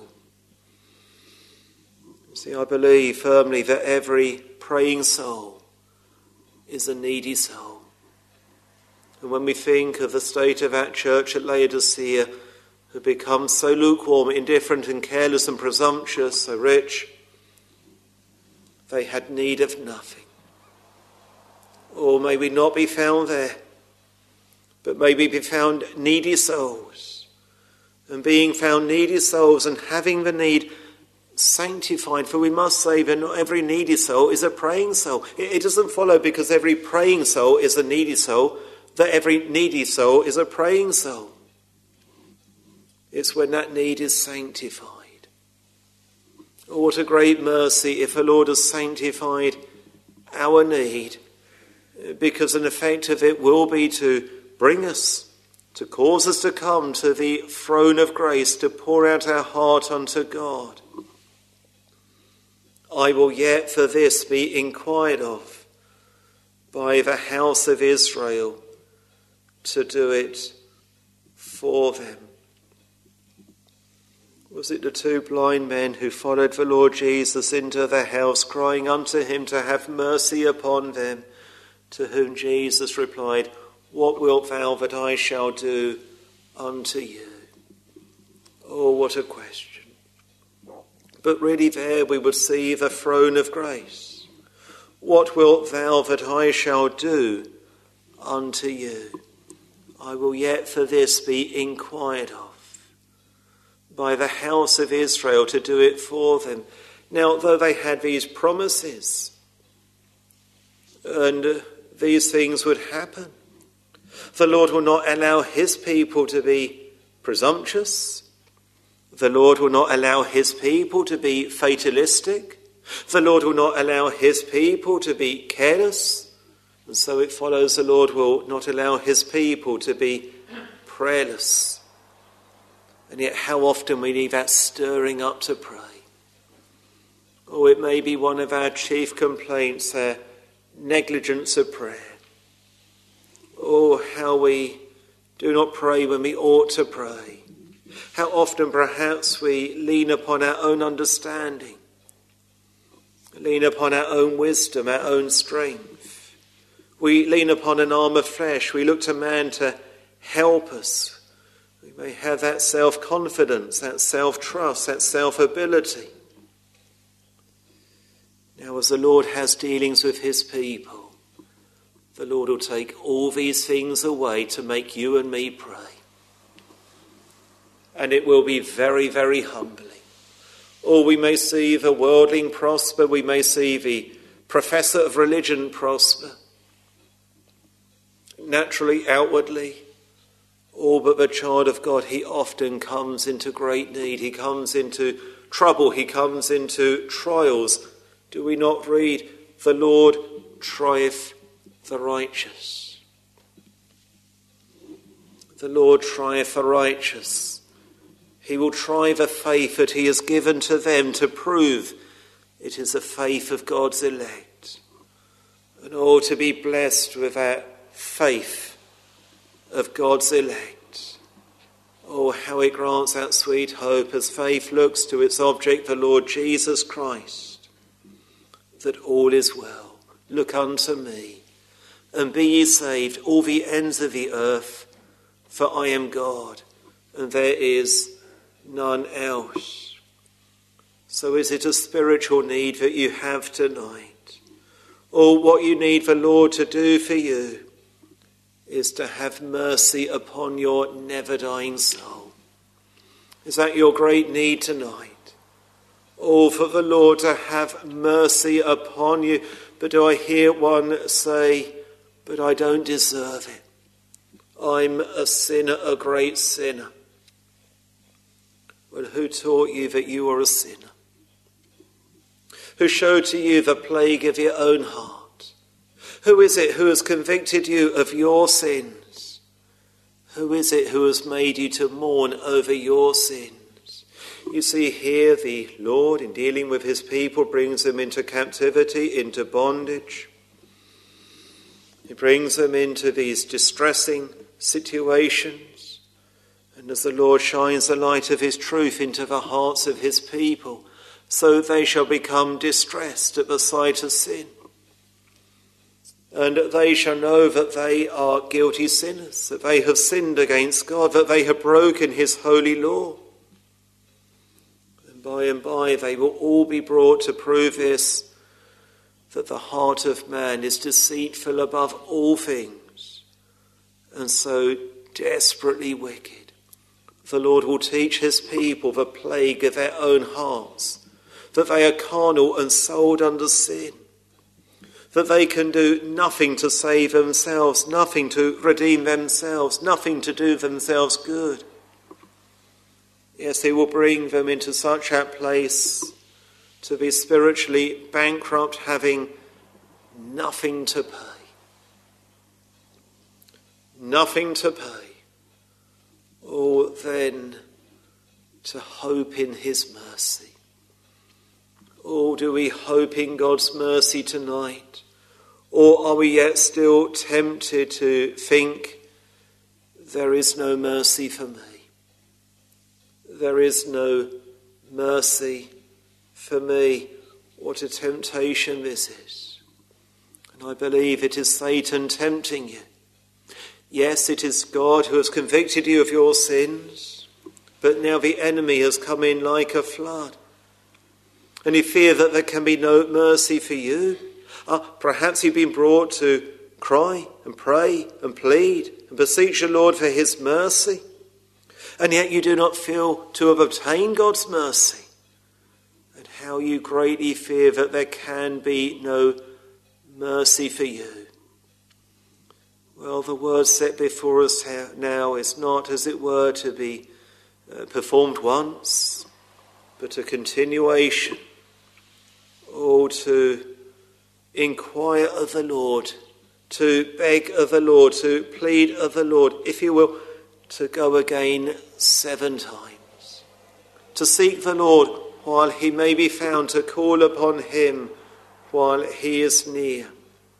See, I believe firmly that every praying soul is a needy soul. And when we think of the state of that church at Laodicea, who become so lukewarm, indifferent and careless and presumptuous, so rich, they had need of nothing. Or may we not be found there, but may we be found needy souls. And being found needy souls and having the need sanctified, for we must say that not every needy soul is a praying soul. It doesn't follow because every praying soul is a needy soul that every needy soul is a praying soul. It's when that need is sanctified. Oh, what a great mercy if the Lord has sanctified our need, because an effect of it will be to bring us, to cause us to come to the throne of grace, to pour out our heart unto God. I will yet for this be inquired of by the house of Israel, to do it for them. Was it the two blind men who followed the Lord Jesus into the house, crying unto him to have mercy upon them, to whom Jesus replied, "What wilt thou that I shall do unto you?" Oh, what a question. But really there we would see the throne of grace. What wilt thou that I shall do unto you? I will yet for this be inquired of by the house of Israel, to do it for them. Now, though they had these promises, and these things would happen, the Lord will not allow his people to be presumptuous. The Lord will not allow his people to be fatalistic. The Lord will not allow his people to be careless. And so it follows the Lord will not allow his people to be prayerless. And yet how often we need that stirring up to pray. Oh, it may be one of our chief complaints, our negligence of prayer. Oh, how we do not pray when we ought to pray. How often perhaps we lean upon our own understanding, lean upon our own wisdom, our own strength. We lean upon an arm of flesh. We look to man to help us. We may have that self-confidence, that self-trust, that self-ability. Now, as the Lord has dealings with his people, the Lord will take all these things away to make you and me pray. And it will be very, very humbling. Or we may see the worldling prosper, we may see the professor of religion prosper, naturally, outwardly. Oh, but the child of God, he often comes into great need. He comes into trouble. He comes into trials. Do we not read, "The Lord trieth the righteous"? The Lord trieth the righteous. He will try the faith that he has given to them to prove it is the faith of God's elect. And oh, to be blessed with that faith of God's elect. Oh, how it grants that sweet hope as faith looks to its object, the Lord Jesus Christ, that all is well. Look unto me, and be ye saved, all the ends of the earth, for I am God, and there is none else. So is it a spiritual need that you have tonight? Or what you need the Lord to do for you is to have mercy upon your never-dying soul. Is that your great need tonight? Oh, for the Lord to have mercy upon you. But do I hear one say, "But I don't deserve it. I'm a sinner, a great sinner." Well, who taught you that you are a sinner? Who showed to you the plague of your own heart? Who is it who has convicted you of your sins? Who is it who has made you to mourn over your sins? You see here the Lord, in dealing with his people, brings them into captivity, into bondage. He brings them into these distressing situations. And as the Lord shines the light of his truth into the hearts of his people, so they shall become distressed at the sight of sin. And they shall know that they are guilty sinners, that they have sinned against God, that they have broken his holy law. And by and by they will all be brought to prove this, that the heart of man is deceitful above all things, and so desperately wicked. The Lord will teach his people the plague of their own hearts, that they are carnal and sold under sin, that they can do nothing to save themselves, nothing to redeem themselves, nothing to do themselves good. Yes, he will bring them into such a place to be spiritually bankrupt, having nothing to pay. Nothing to pay. Or then to hope in his mercy. Or do we hope in God's mercy tonight? Or are we yet still tempted to think there is no mercy for me? There is no mercy for me. What a temptation this is. And I believe it is Satan tempting you. Yes, it is God who has convicted you of your sins, but now the enemy has come in like a flood. And you fear that there can be no mercy for you. Ah, perhaps you've been brought to cry and pray and plead and beseech the Lord for his mercy. And yet you do not feel to have obtained God's mercy. And how you greatly fear that there can be no mercy for you. Well, the word set before us now is not, as it were, to be uh, performed once, but a continuation. Or to inquire of the Lord, to beg of the Lord, to plead of the Lord, if you will, to go again seven times, to seek the Lord while he may be found, to call upon him while he is near.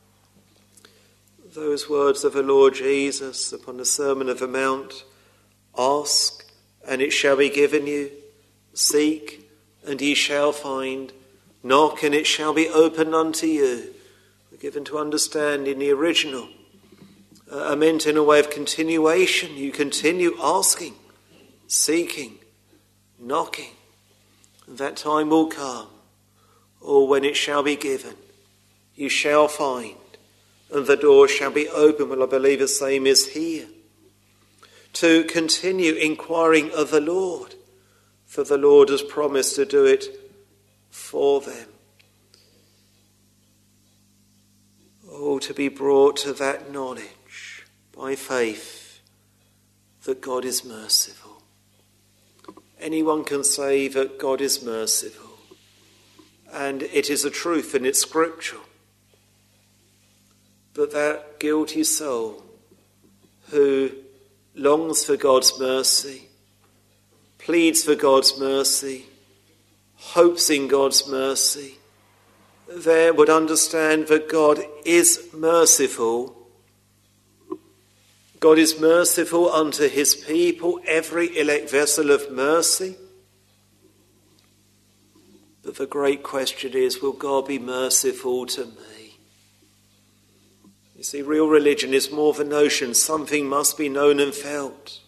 Those words of the Lord Jesus upon the Sermon of the Mount, ask and it shall be given you, seek and ye shall find, knock and it shall be opened unto you. We're given to understand in the original, uh, meant in a way of continuation. You continue asking, seeking, knocking. That time will come, or when it shall be given, you shall find, and the door shall be open. Well, I believe the same is here. To continue inquiring of the Lord, for the Lord has promised to do it for them. Oh, to be brought to that knowledge by faith that God is merciful. Anyone can say that God is merciful, and it is a truth and it's scriptural. But that guilty soul who longs for God's mercy, pleads for God's mercy, hopes in God's mercy, there would understand that God is merciful. God is merciful unto his people, every elect vessel of mercy. But the great question is, will God be merciful to me? You see, real religion is more than notion. Something must be known and felt.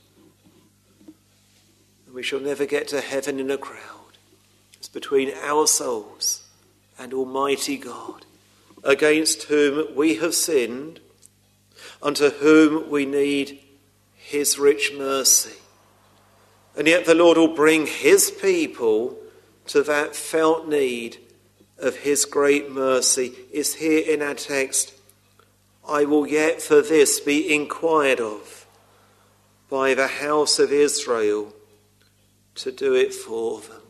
And we shall never get to heaven in a crowd. It's between our souls and Almighty God, against whom we have sinned, unto whom we need his rich mercy. And yet the Lord will bring his people to that felt need of his great mercy. Is here in our text, I will yet for this be inquired of by the house of Israel to do it for them.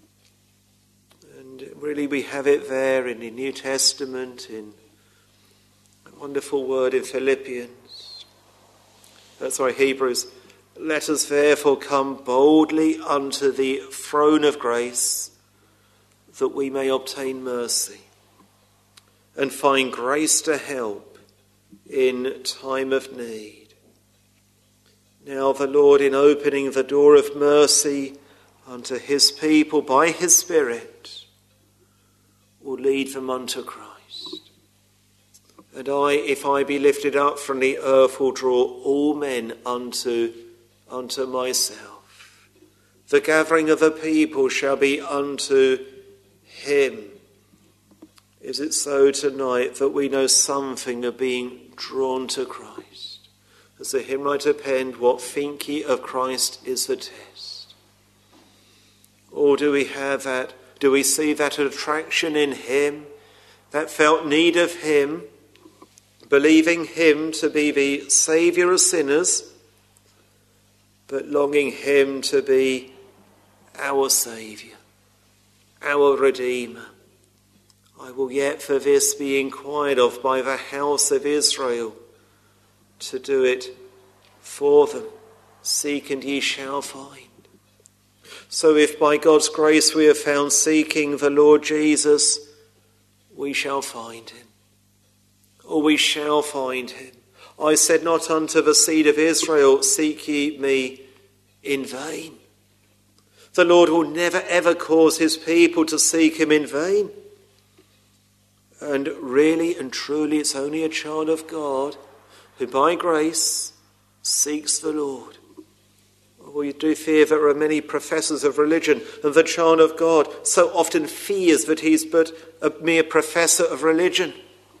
And really we have it there in the New Testament, in a wonderful word in Philippians, uh, sorry, Hebrews. Let us therefore come boldly unto the throne of grace, that we may obtain mercy and find grace to help in time of need. Now the Lord, in opening the door of mercy unto his people by his Spirit, will lead them unto Christ. And I, if I be lifted up from the earth, will draw all men unto, unto myself. The gathering of the people shall be unto him. Is it so tonight that we know something of being drawn to Christ? As the hymn writer penned, what think ye of Christ is the test. Or do we have that, do we see that attraction in him, that felt need of him, believing him to be the Saviour of sinners, but longing him to be our Saviour, our Redeemer. I will yet for this be inquired of by the house of Israel, to do it for them. Seek and ye shall find. So if by God's grace we are found seeking the Lord Jesus, we shall find him. Or we shall find him. I said not unto the seed of Israel, seek ye me in vain. The Lord will never ever cause his people to seek him in vain. And really and truly it's only a child of God who by grace seeks the Lord. We do fear that there are many professors of religion, and the child of God so often fears that he's but a mere professor of religion.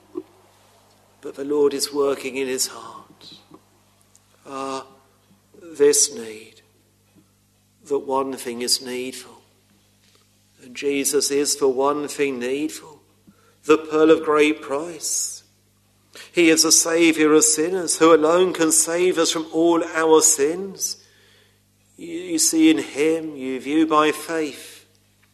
But the Lord is working in his heart. Ah, this need, that one thing is needful. And Jesus is for one thing needful, the pearl of great price. He is a saviour of sinners, who alone can save us from all our sins. You see in him, you view by faith,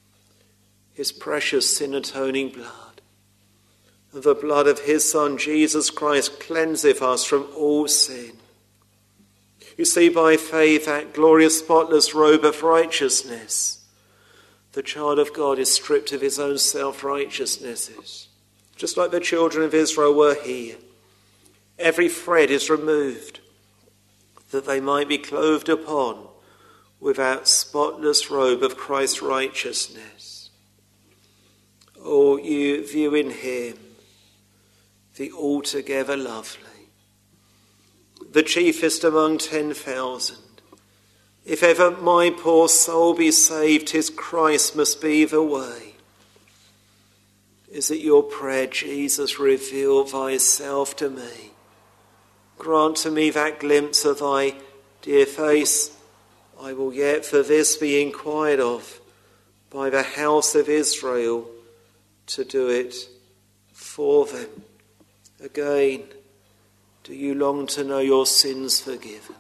his precious sin-atoning blood. And the blood of his Son, Jesus Christ, cleanseth us from all sin. You see by faith that glorious spotless robe of righteousness. The child of God is stripped of his own self-righteousnesses, just like the children of Israel were here. Every thread is removed, that they might be clothed upon with that spotless robe of Christ's righteousness. Oh, you view in him the altogether lovely, the chiefest among ten thousand. If ever my poor soul be saved, his Christ must be the way. Is it your prayer, Jesus, reveal thyself to me? Grant to me that glimpse of thy dear face. I will yet for this be inquired of by the house of Israel, to do it for them. Again, do you long to know your sins forgiven?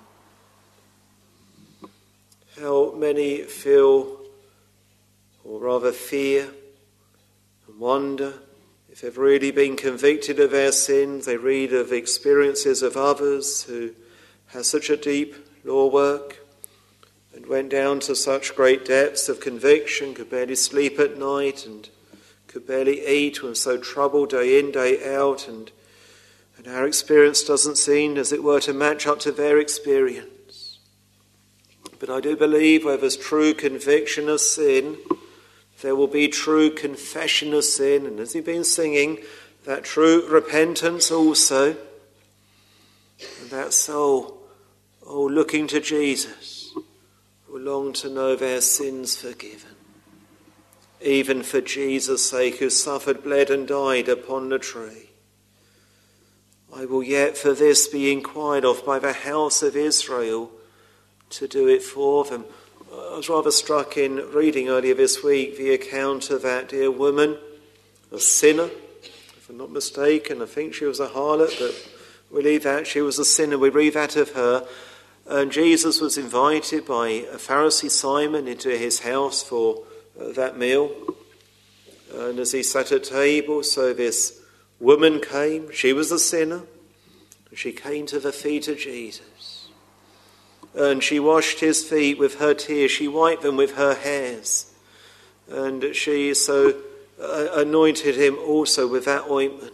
How many feel, or rather fear, and wonder if they've really been convicted of their sins. They read of experiences of others who have such a deep law work and went down to such great depths of conviction, could barely sleep at night and could barely eat, were so troubled day in, day out, and, and our experience doesn't seem, as it were, to match up to their experience. But I do believe where there's true conviction of sin, there will be true confession of sin, and as we've been singing, that true repentance also. And that soul, oh, looking to Jesus, will long to know their sins forgiven, even for Jesus' sake, who suffered, bled and died upon the tree. I will yet for this be inquired of by the house of Israel, to do it for them. I was rather struck in reading earlier this week the account of that dear woman, a sinner, if I'm not mistaken. I think she was a harlot, but we leave that. She was a sinner. We read that of her. And Jesus was invited by a Pharisee, Simon, into his house for uh, that meal. And as he sat at table, so this woman came. She was a sinner. She came to the feet of Jesus. And she washed his feet with her tears. She wiped them with her hairs. And she so uh, anointed him also with that ointment.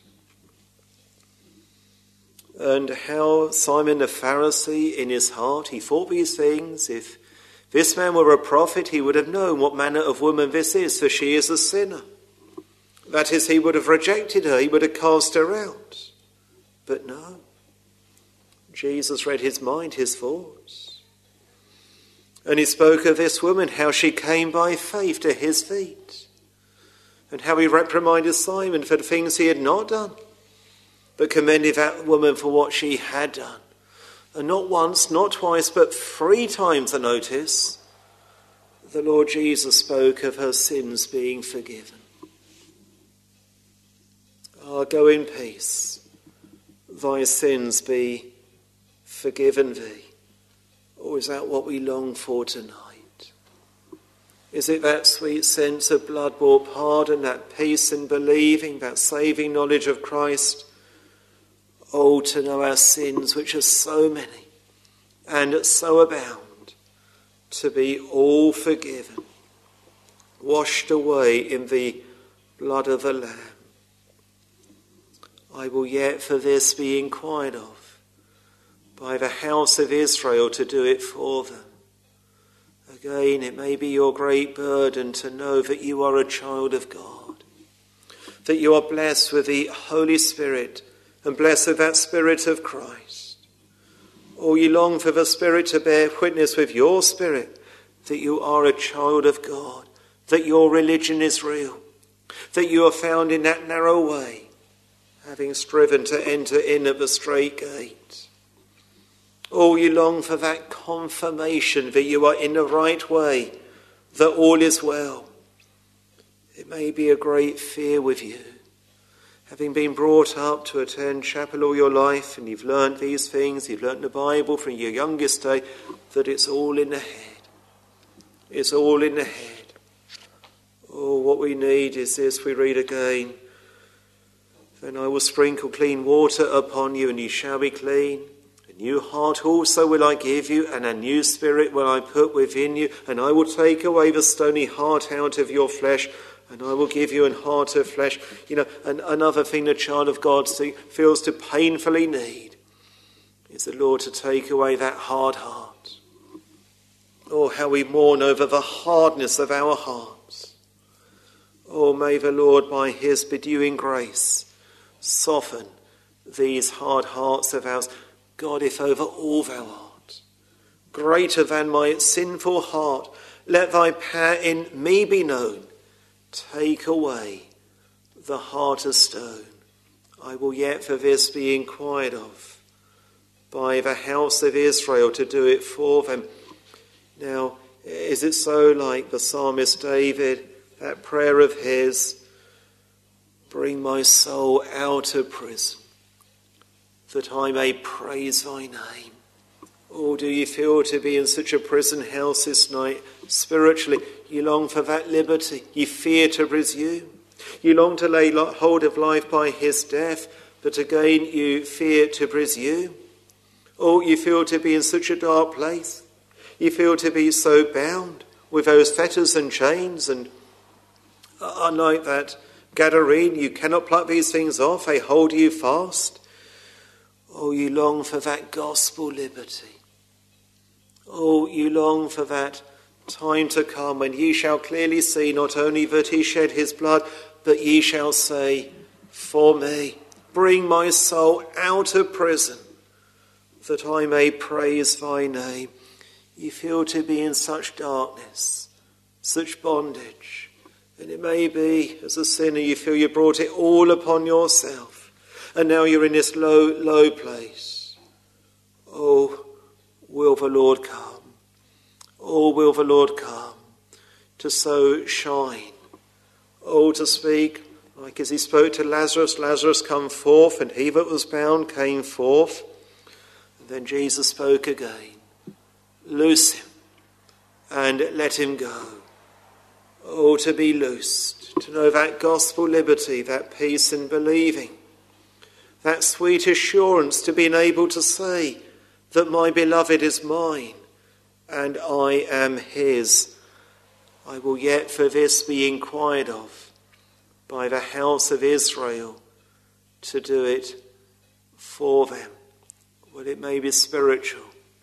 And how Simon the Pharisee, in his heart, he thought these things. If this man were a prophet, he would have known what manner of woman this is, for she is a sinner. That is, he would have rejected her. He would have cast her out. But no. Jesus read his mind, his thoughts. And he spoke of this woman, how she came by faith to his feet. And how he reprimanded Simon for the things he had not done, but commended that woman for what she had done. And not once, not twice, but three times, I notice, the Lord Jesus spoke of her sins being forgiven. Ah, go in peace. Thy sins be forgiven thee. Or is that what we long for tonight? Is it that sweet sense of blood-bought pardon, that peace in believing, that saving knowledge of Christ? Oh, to know our sins, which are so many and so abound, to be all forgiven, washed away in the blood of the Lamb. I will yet for this be inquired of by the house of Israel to do it for them. Again, it may be your great burden to know that you are a child of God, that you are blessed with the Holy Spirit and blessed with that Spirit of Christ. Or you long for the Spirit to bear witness with your spirit that you are a child of God, that your religion is real, that you are found in that narrow way, having striven to enter in at the strait gate. Or you long for that confirmation that you are in the right way, that all is well. It may be a great fear with you, having been brought up to attend chapel all your life, and you've learnt these things, you've learnt the Bible from your youngest day, that it's all in the head. It's all in the head. Oh, what we need is this, we read again. Then I will sprinkle clean water upon you, and you shall be clean. A new heart also will I give you, and a new spirit will I put within you, and I will take away the stony heart out of your flesh, and I will give you an heart of flesh. You know, and another thing the child of God feels to painfully need is the Lord to take away that hard heart. Oh, how we mourn over the hardness of our hearts. Oh, may the Lord, by his bedewing grace, soften these hard hearts of ours. God, if over all thou art greater than my sinful heart, let thy power in me be known. Take away the heart of stone. I will yet for this be inquired of by the house of Israel to do it for them. Now, is it so like the psalmist David, that prayer of his, bring my soul out of prison, that I may praise thy name? Or do you feel to be in such a prison house this night? Spiritually, you long for that liberty. You fear to resume. You long to lay hold of life by his death, but again you fear to resume. Or you feel to be in such a dark place. You feel to be so bound with those fetters and chains, and unlike that Gadarene, you cannot pluck these things off. They hold you fast. Oh, you long for that gospel liberty. Oh, you long for that time to come when ye shall clearly see not only that he shed his blood, but ye shall say, for me, bring my soul out of prison, that I may praise thy name. You feel to be in such darkness, such bondage, and it may be, as a sinner, you feel you brought it all upon yourself. And now you're in this low, low place. Oh, will the Lord come? Oh, will the Lord come to so shine? Oh, to speak, like as he spoke to Lazarus, Lazarus come forth, and he that was bound came forth. And then Jesus spoke again. Loose him and let him go. Oh, to be loosed, to know that gospel liberty, that peace in believing, that sweet assurance to being able to say that my beloved is mine and I am his. I will yet for this be inquired of by the house of Israel to do it for them. Well, it may be spiritual.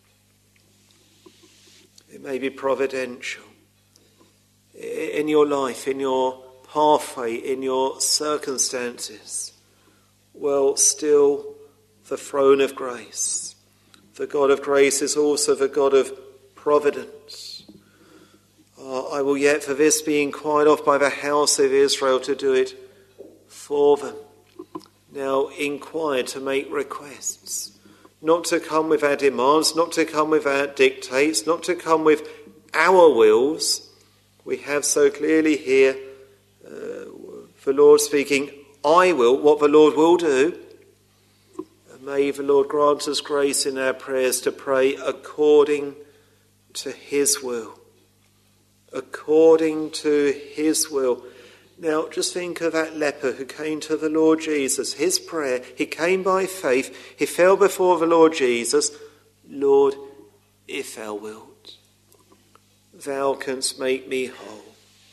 It may be providential. In your life, in your pathway, in your circumstances, well, still the throne of grace. The God of grace is also the God of providence. Uh, I will yet for this be inquired of by the house of Israel to do it for them. Now, inquire to make requests, not to come with our demands, not to come with our dictates, not to come with our wills. We have so clearly here uh, the Lord speaking, I will, what the Lord will do. And may the Lord grant us grace in our prayers to pray according to his will, according to his will. Now, just think of that leper who came to the Lord Jesus. His prayer, he came by faith. He fell before the Lord Jesus. Lord, if thou wilt, thou canst make me whole.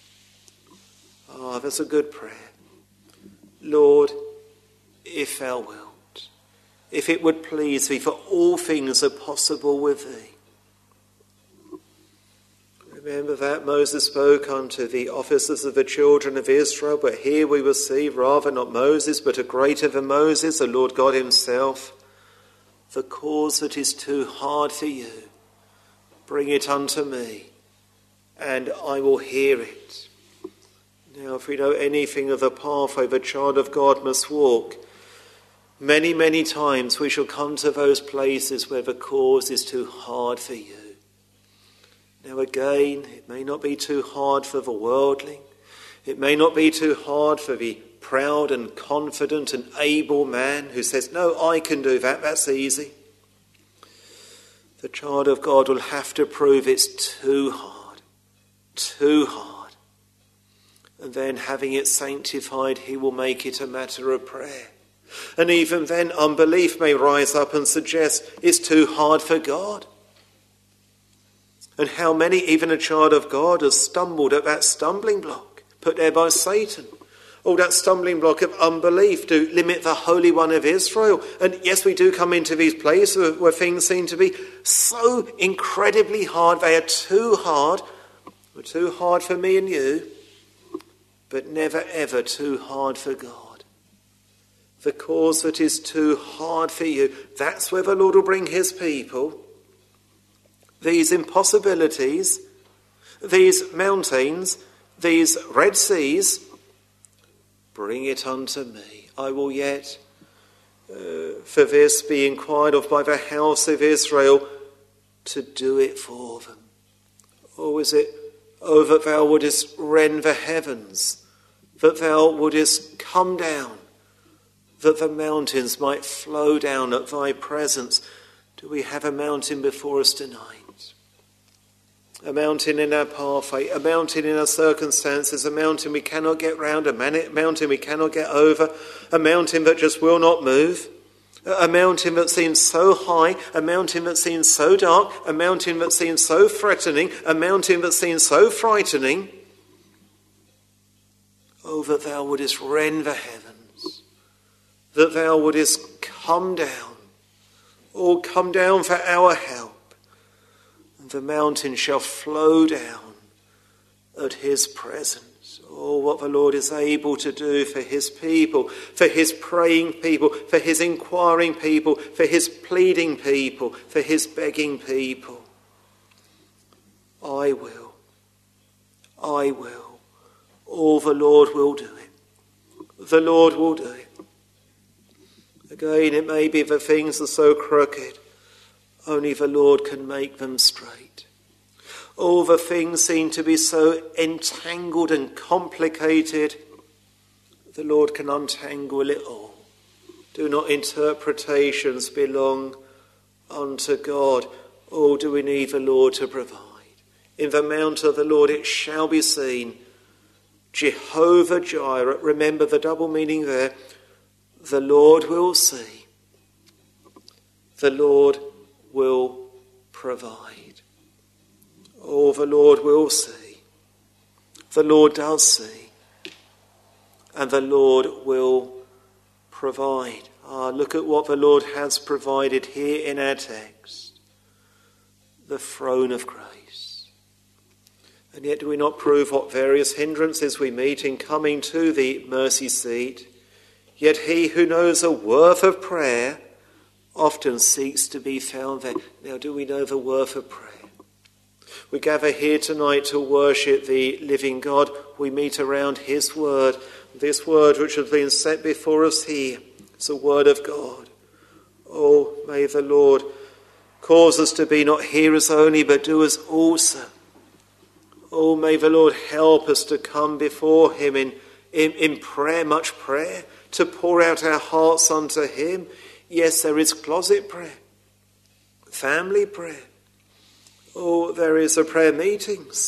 Ah, that's a good prayer. Lord, if thou wilt, if it would please thee, for all things are possible with thee. Remember that Moses spoke unto the officers of the children of Israel, but here we will see rather not Moses, but a greater than Moses, the Lord God himself. The cause that is too hard for you, bring it unto me, and I will hear it. Now, if we know anything of the pathway the child of God must walk, many, many times we shall come to those places where the cause is too hard for you. Now again, it may not be too hard for the worldling. It may not be too hard for the proud and confident and able man who says, no, I can do that, that's easy. The child of God will have to prove it's too hard, too hard. And then having it sanctified, he will make it a matter of prayer. And even then, unbelief may rise up and suggest it's too hard for God. And how many, even a child of God, has stumbled at that stumbling block put there by Satan. Oh, that stumbling block of unbelief to limit the Holy One of Israel. And yes, we do come into these places where things seem to be so incredibly hard. They are too hard. They're too hard for me and you, but never ever too hard for God. The cause that is too hard for you, that's where the Lord will bring his people. These impossibilities, these mountains, these Red Seas, bring it unto me. I will yet, uh, for this, be inquired of by the house of Israel, to do it for them. Or is it, oh, that thou wouldest rend the heavens, that thou wouldest come down, that the mountains might flow down at thy presence. Do we have a mountain before us tonight? A mountain in our pathway, a mountain in our circumstances, a mountain we cannot get round, a mountain we cannot get over, a mountain that just will not move, a mountain that seems so high, a mountain that seems so dark, a mountain that seems so threatening, a mountain that seems so frightening. Oh, that thou wouldest rend the heavens, that thou wouldest come down, oh, come down for our help. The mountain shall flow down at his presence. Oh, what the Lord is able to do for his people, for his praying people, for his inquiring people, for his pleading people, for his begging people. I will. I will. Oh, the Lord will do it. The Lord will do it. Again, it may be that things are so crooked, only the Lord can make them straight. All the things seem to be so entangled and complicated. The Lord can untangle it all. Do not interpretations belong unto God? Or do we need the Lord to provide? In the mount of the Lord it shall be seen. Jehovah Jireh, remember the double meaning there. The Lord will see. The Lord will provide. Oh, the Lord will see. The Lord does see. And the Lord will provide. Ah, look at what the Lord has provided here in our text. The throne of grace. And yet do we not prove what various hindrances we meet in coming to the mercy seat? Yet he who knows the worth of prayer often seeks to be found there. Now, do we know the worth of prayer? We gather here tonight to worship the living God. We meet around his word. This word which has been set before us here is the word of God. Oh, may the Lord cause us to be not hearers only, but doers also. Oh, may the Lord help us to come before him in, in, in prayer, much prayer, to pour out our hearts unto him. Yes, there is closet prayer, family prayer. Oh, there is a prayer meetings,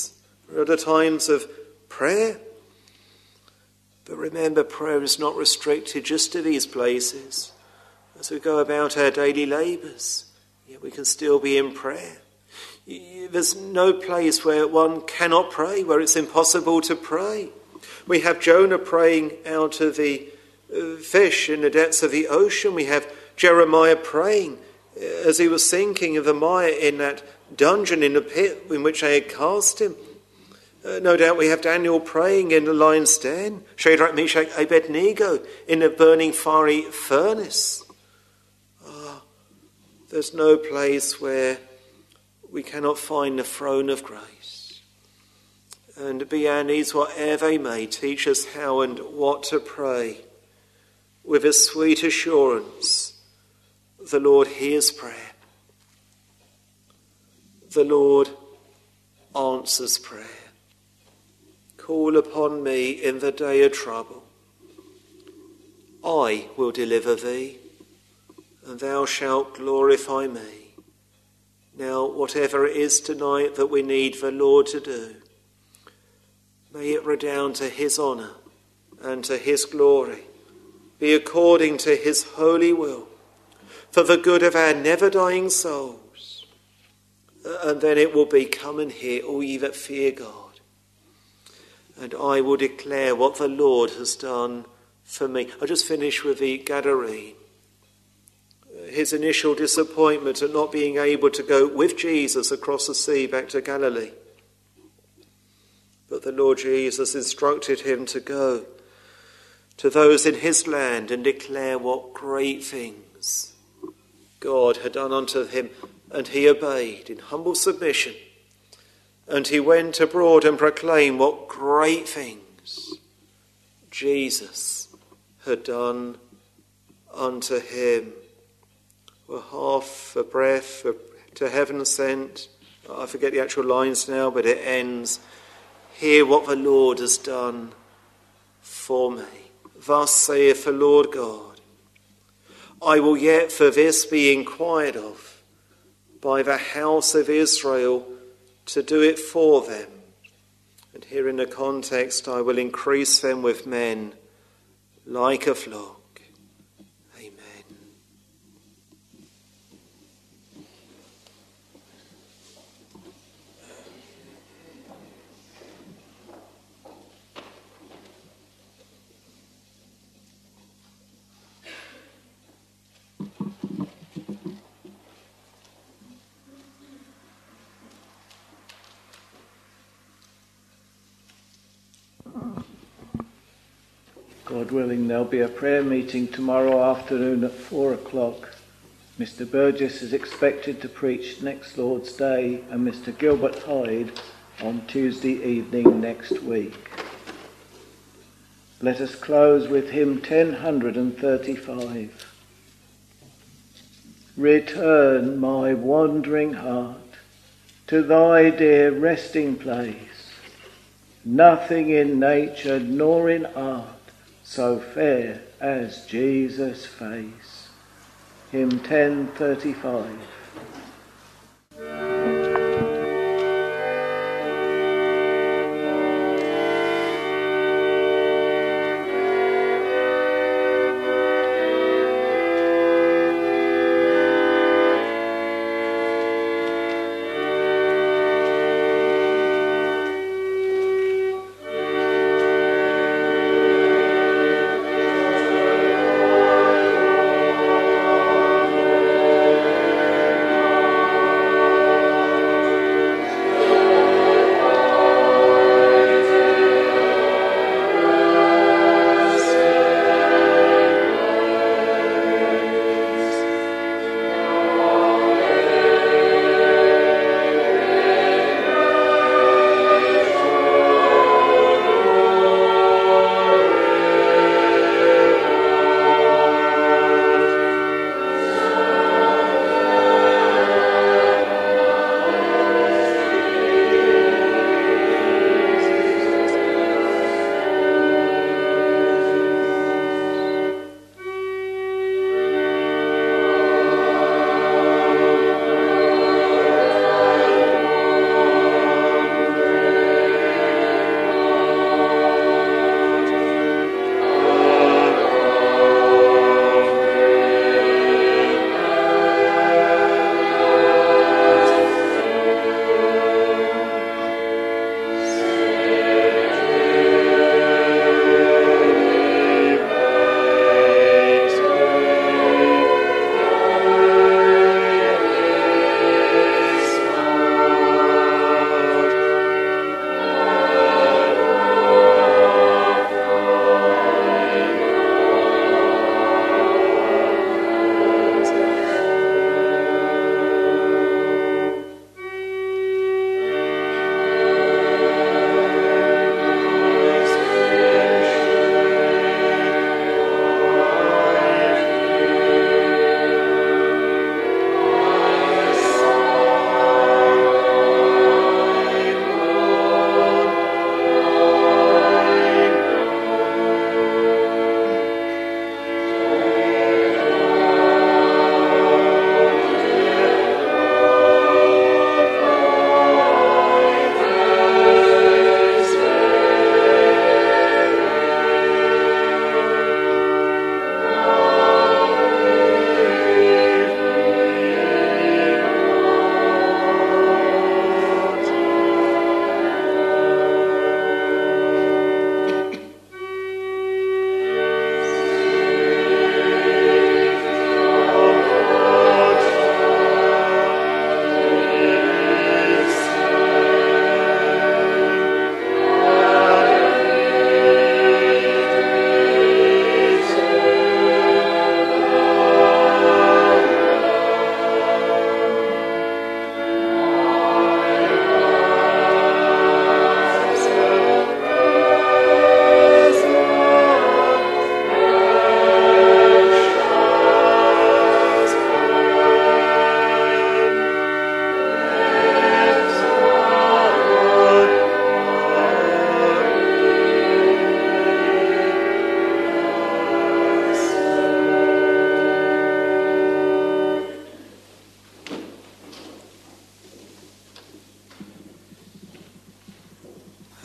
There are the times of prayer. But remember, prayer is not restricted just to these places. As we go about our daily labours, yet we can still be in prayer. There's no place where one cannot pray, where it's impossible to pray. We have Jonah praying out of the fish in the depths of the ocean. We have Jeremiah praying as he was sinking of the mire in that dungeon in the pit in which they had cast him. Uh, no doubt we have Daniel praying in the lion's den, Shadrach, Meshach, Abednego in the burning fiery furnace. Oh, there's no place where we cannot find the throne of grace. And be our needs whatever they may, teach us how and what to pray with a sweet assurance. The Lord hears prayer. The Lord answers prayer. Call upon me in the day of trouble. I will deliver thee, and thou shalt glorify me. Now, whatever it is tonight that we need the Lord to do, may it redound to his honour and to his glory, be according to his holy will, for the good of our never-dying souls. And then it will be, come and hear, all ye that fear God. And I will declare what the Lord has done for me. I'll just finish with the Gadarene. His initial disappointment at not being able to go with Jesus across the sea back to Galilee. But the Lord Jesus instructed him to go to those in his land and declare what great things God had done unto him. And he obeyed in humble submission. And he went abroad and proclaimed what great things Jesus had done unto him. Were half a breath to heaven sent. I forget the actual lines now, but it ends, hear what the Lord has done for me. Thus saith the Lord God, I will yet for this be inquired of by the house of Israel, to do it for them. And here in the context, I will increase them with men like a flock. Amen. God willing, there'll be a prayer meeting tomorrow afternoon at four o'clock. Mister Burgess is expected to preach next Lord's Day, and Mister Gilbert Hyde on Tuesday evening next week. Let us close with hymn ten thirty-five. Return, my wandering heart, to thy dear resting place. Nothing in nature nor in art so fair as Jesus' face. Hymn ten thirty-five.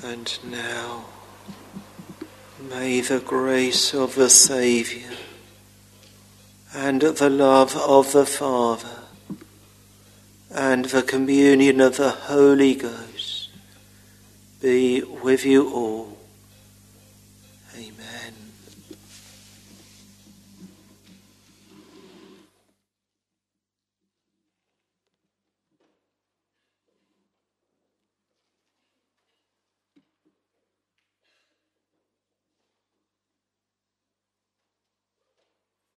And now, may the grace of the Saviour and the love of the Father and the communion of the Holy Ghost be with you all. Amen.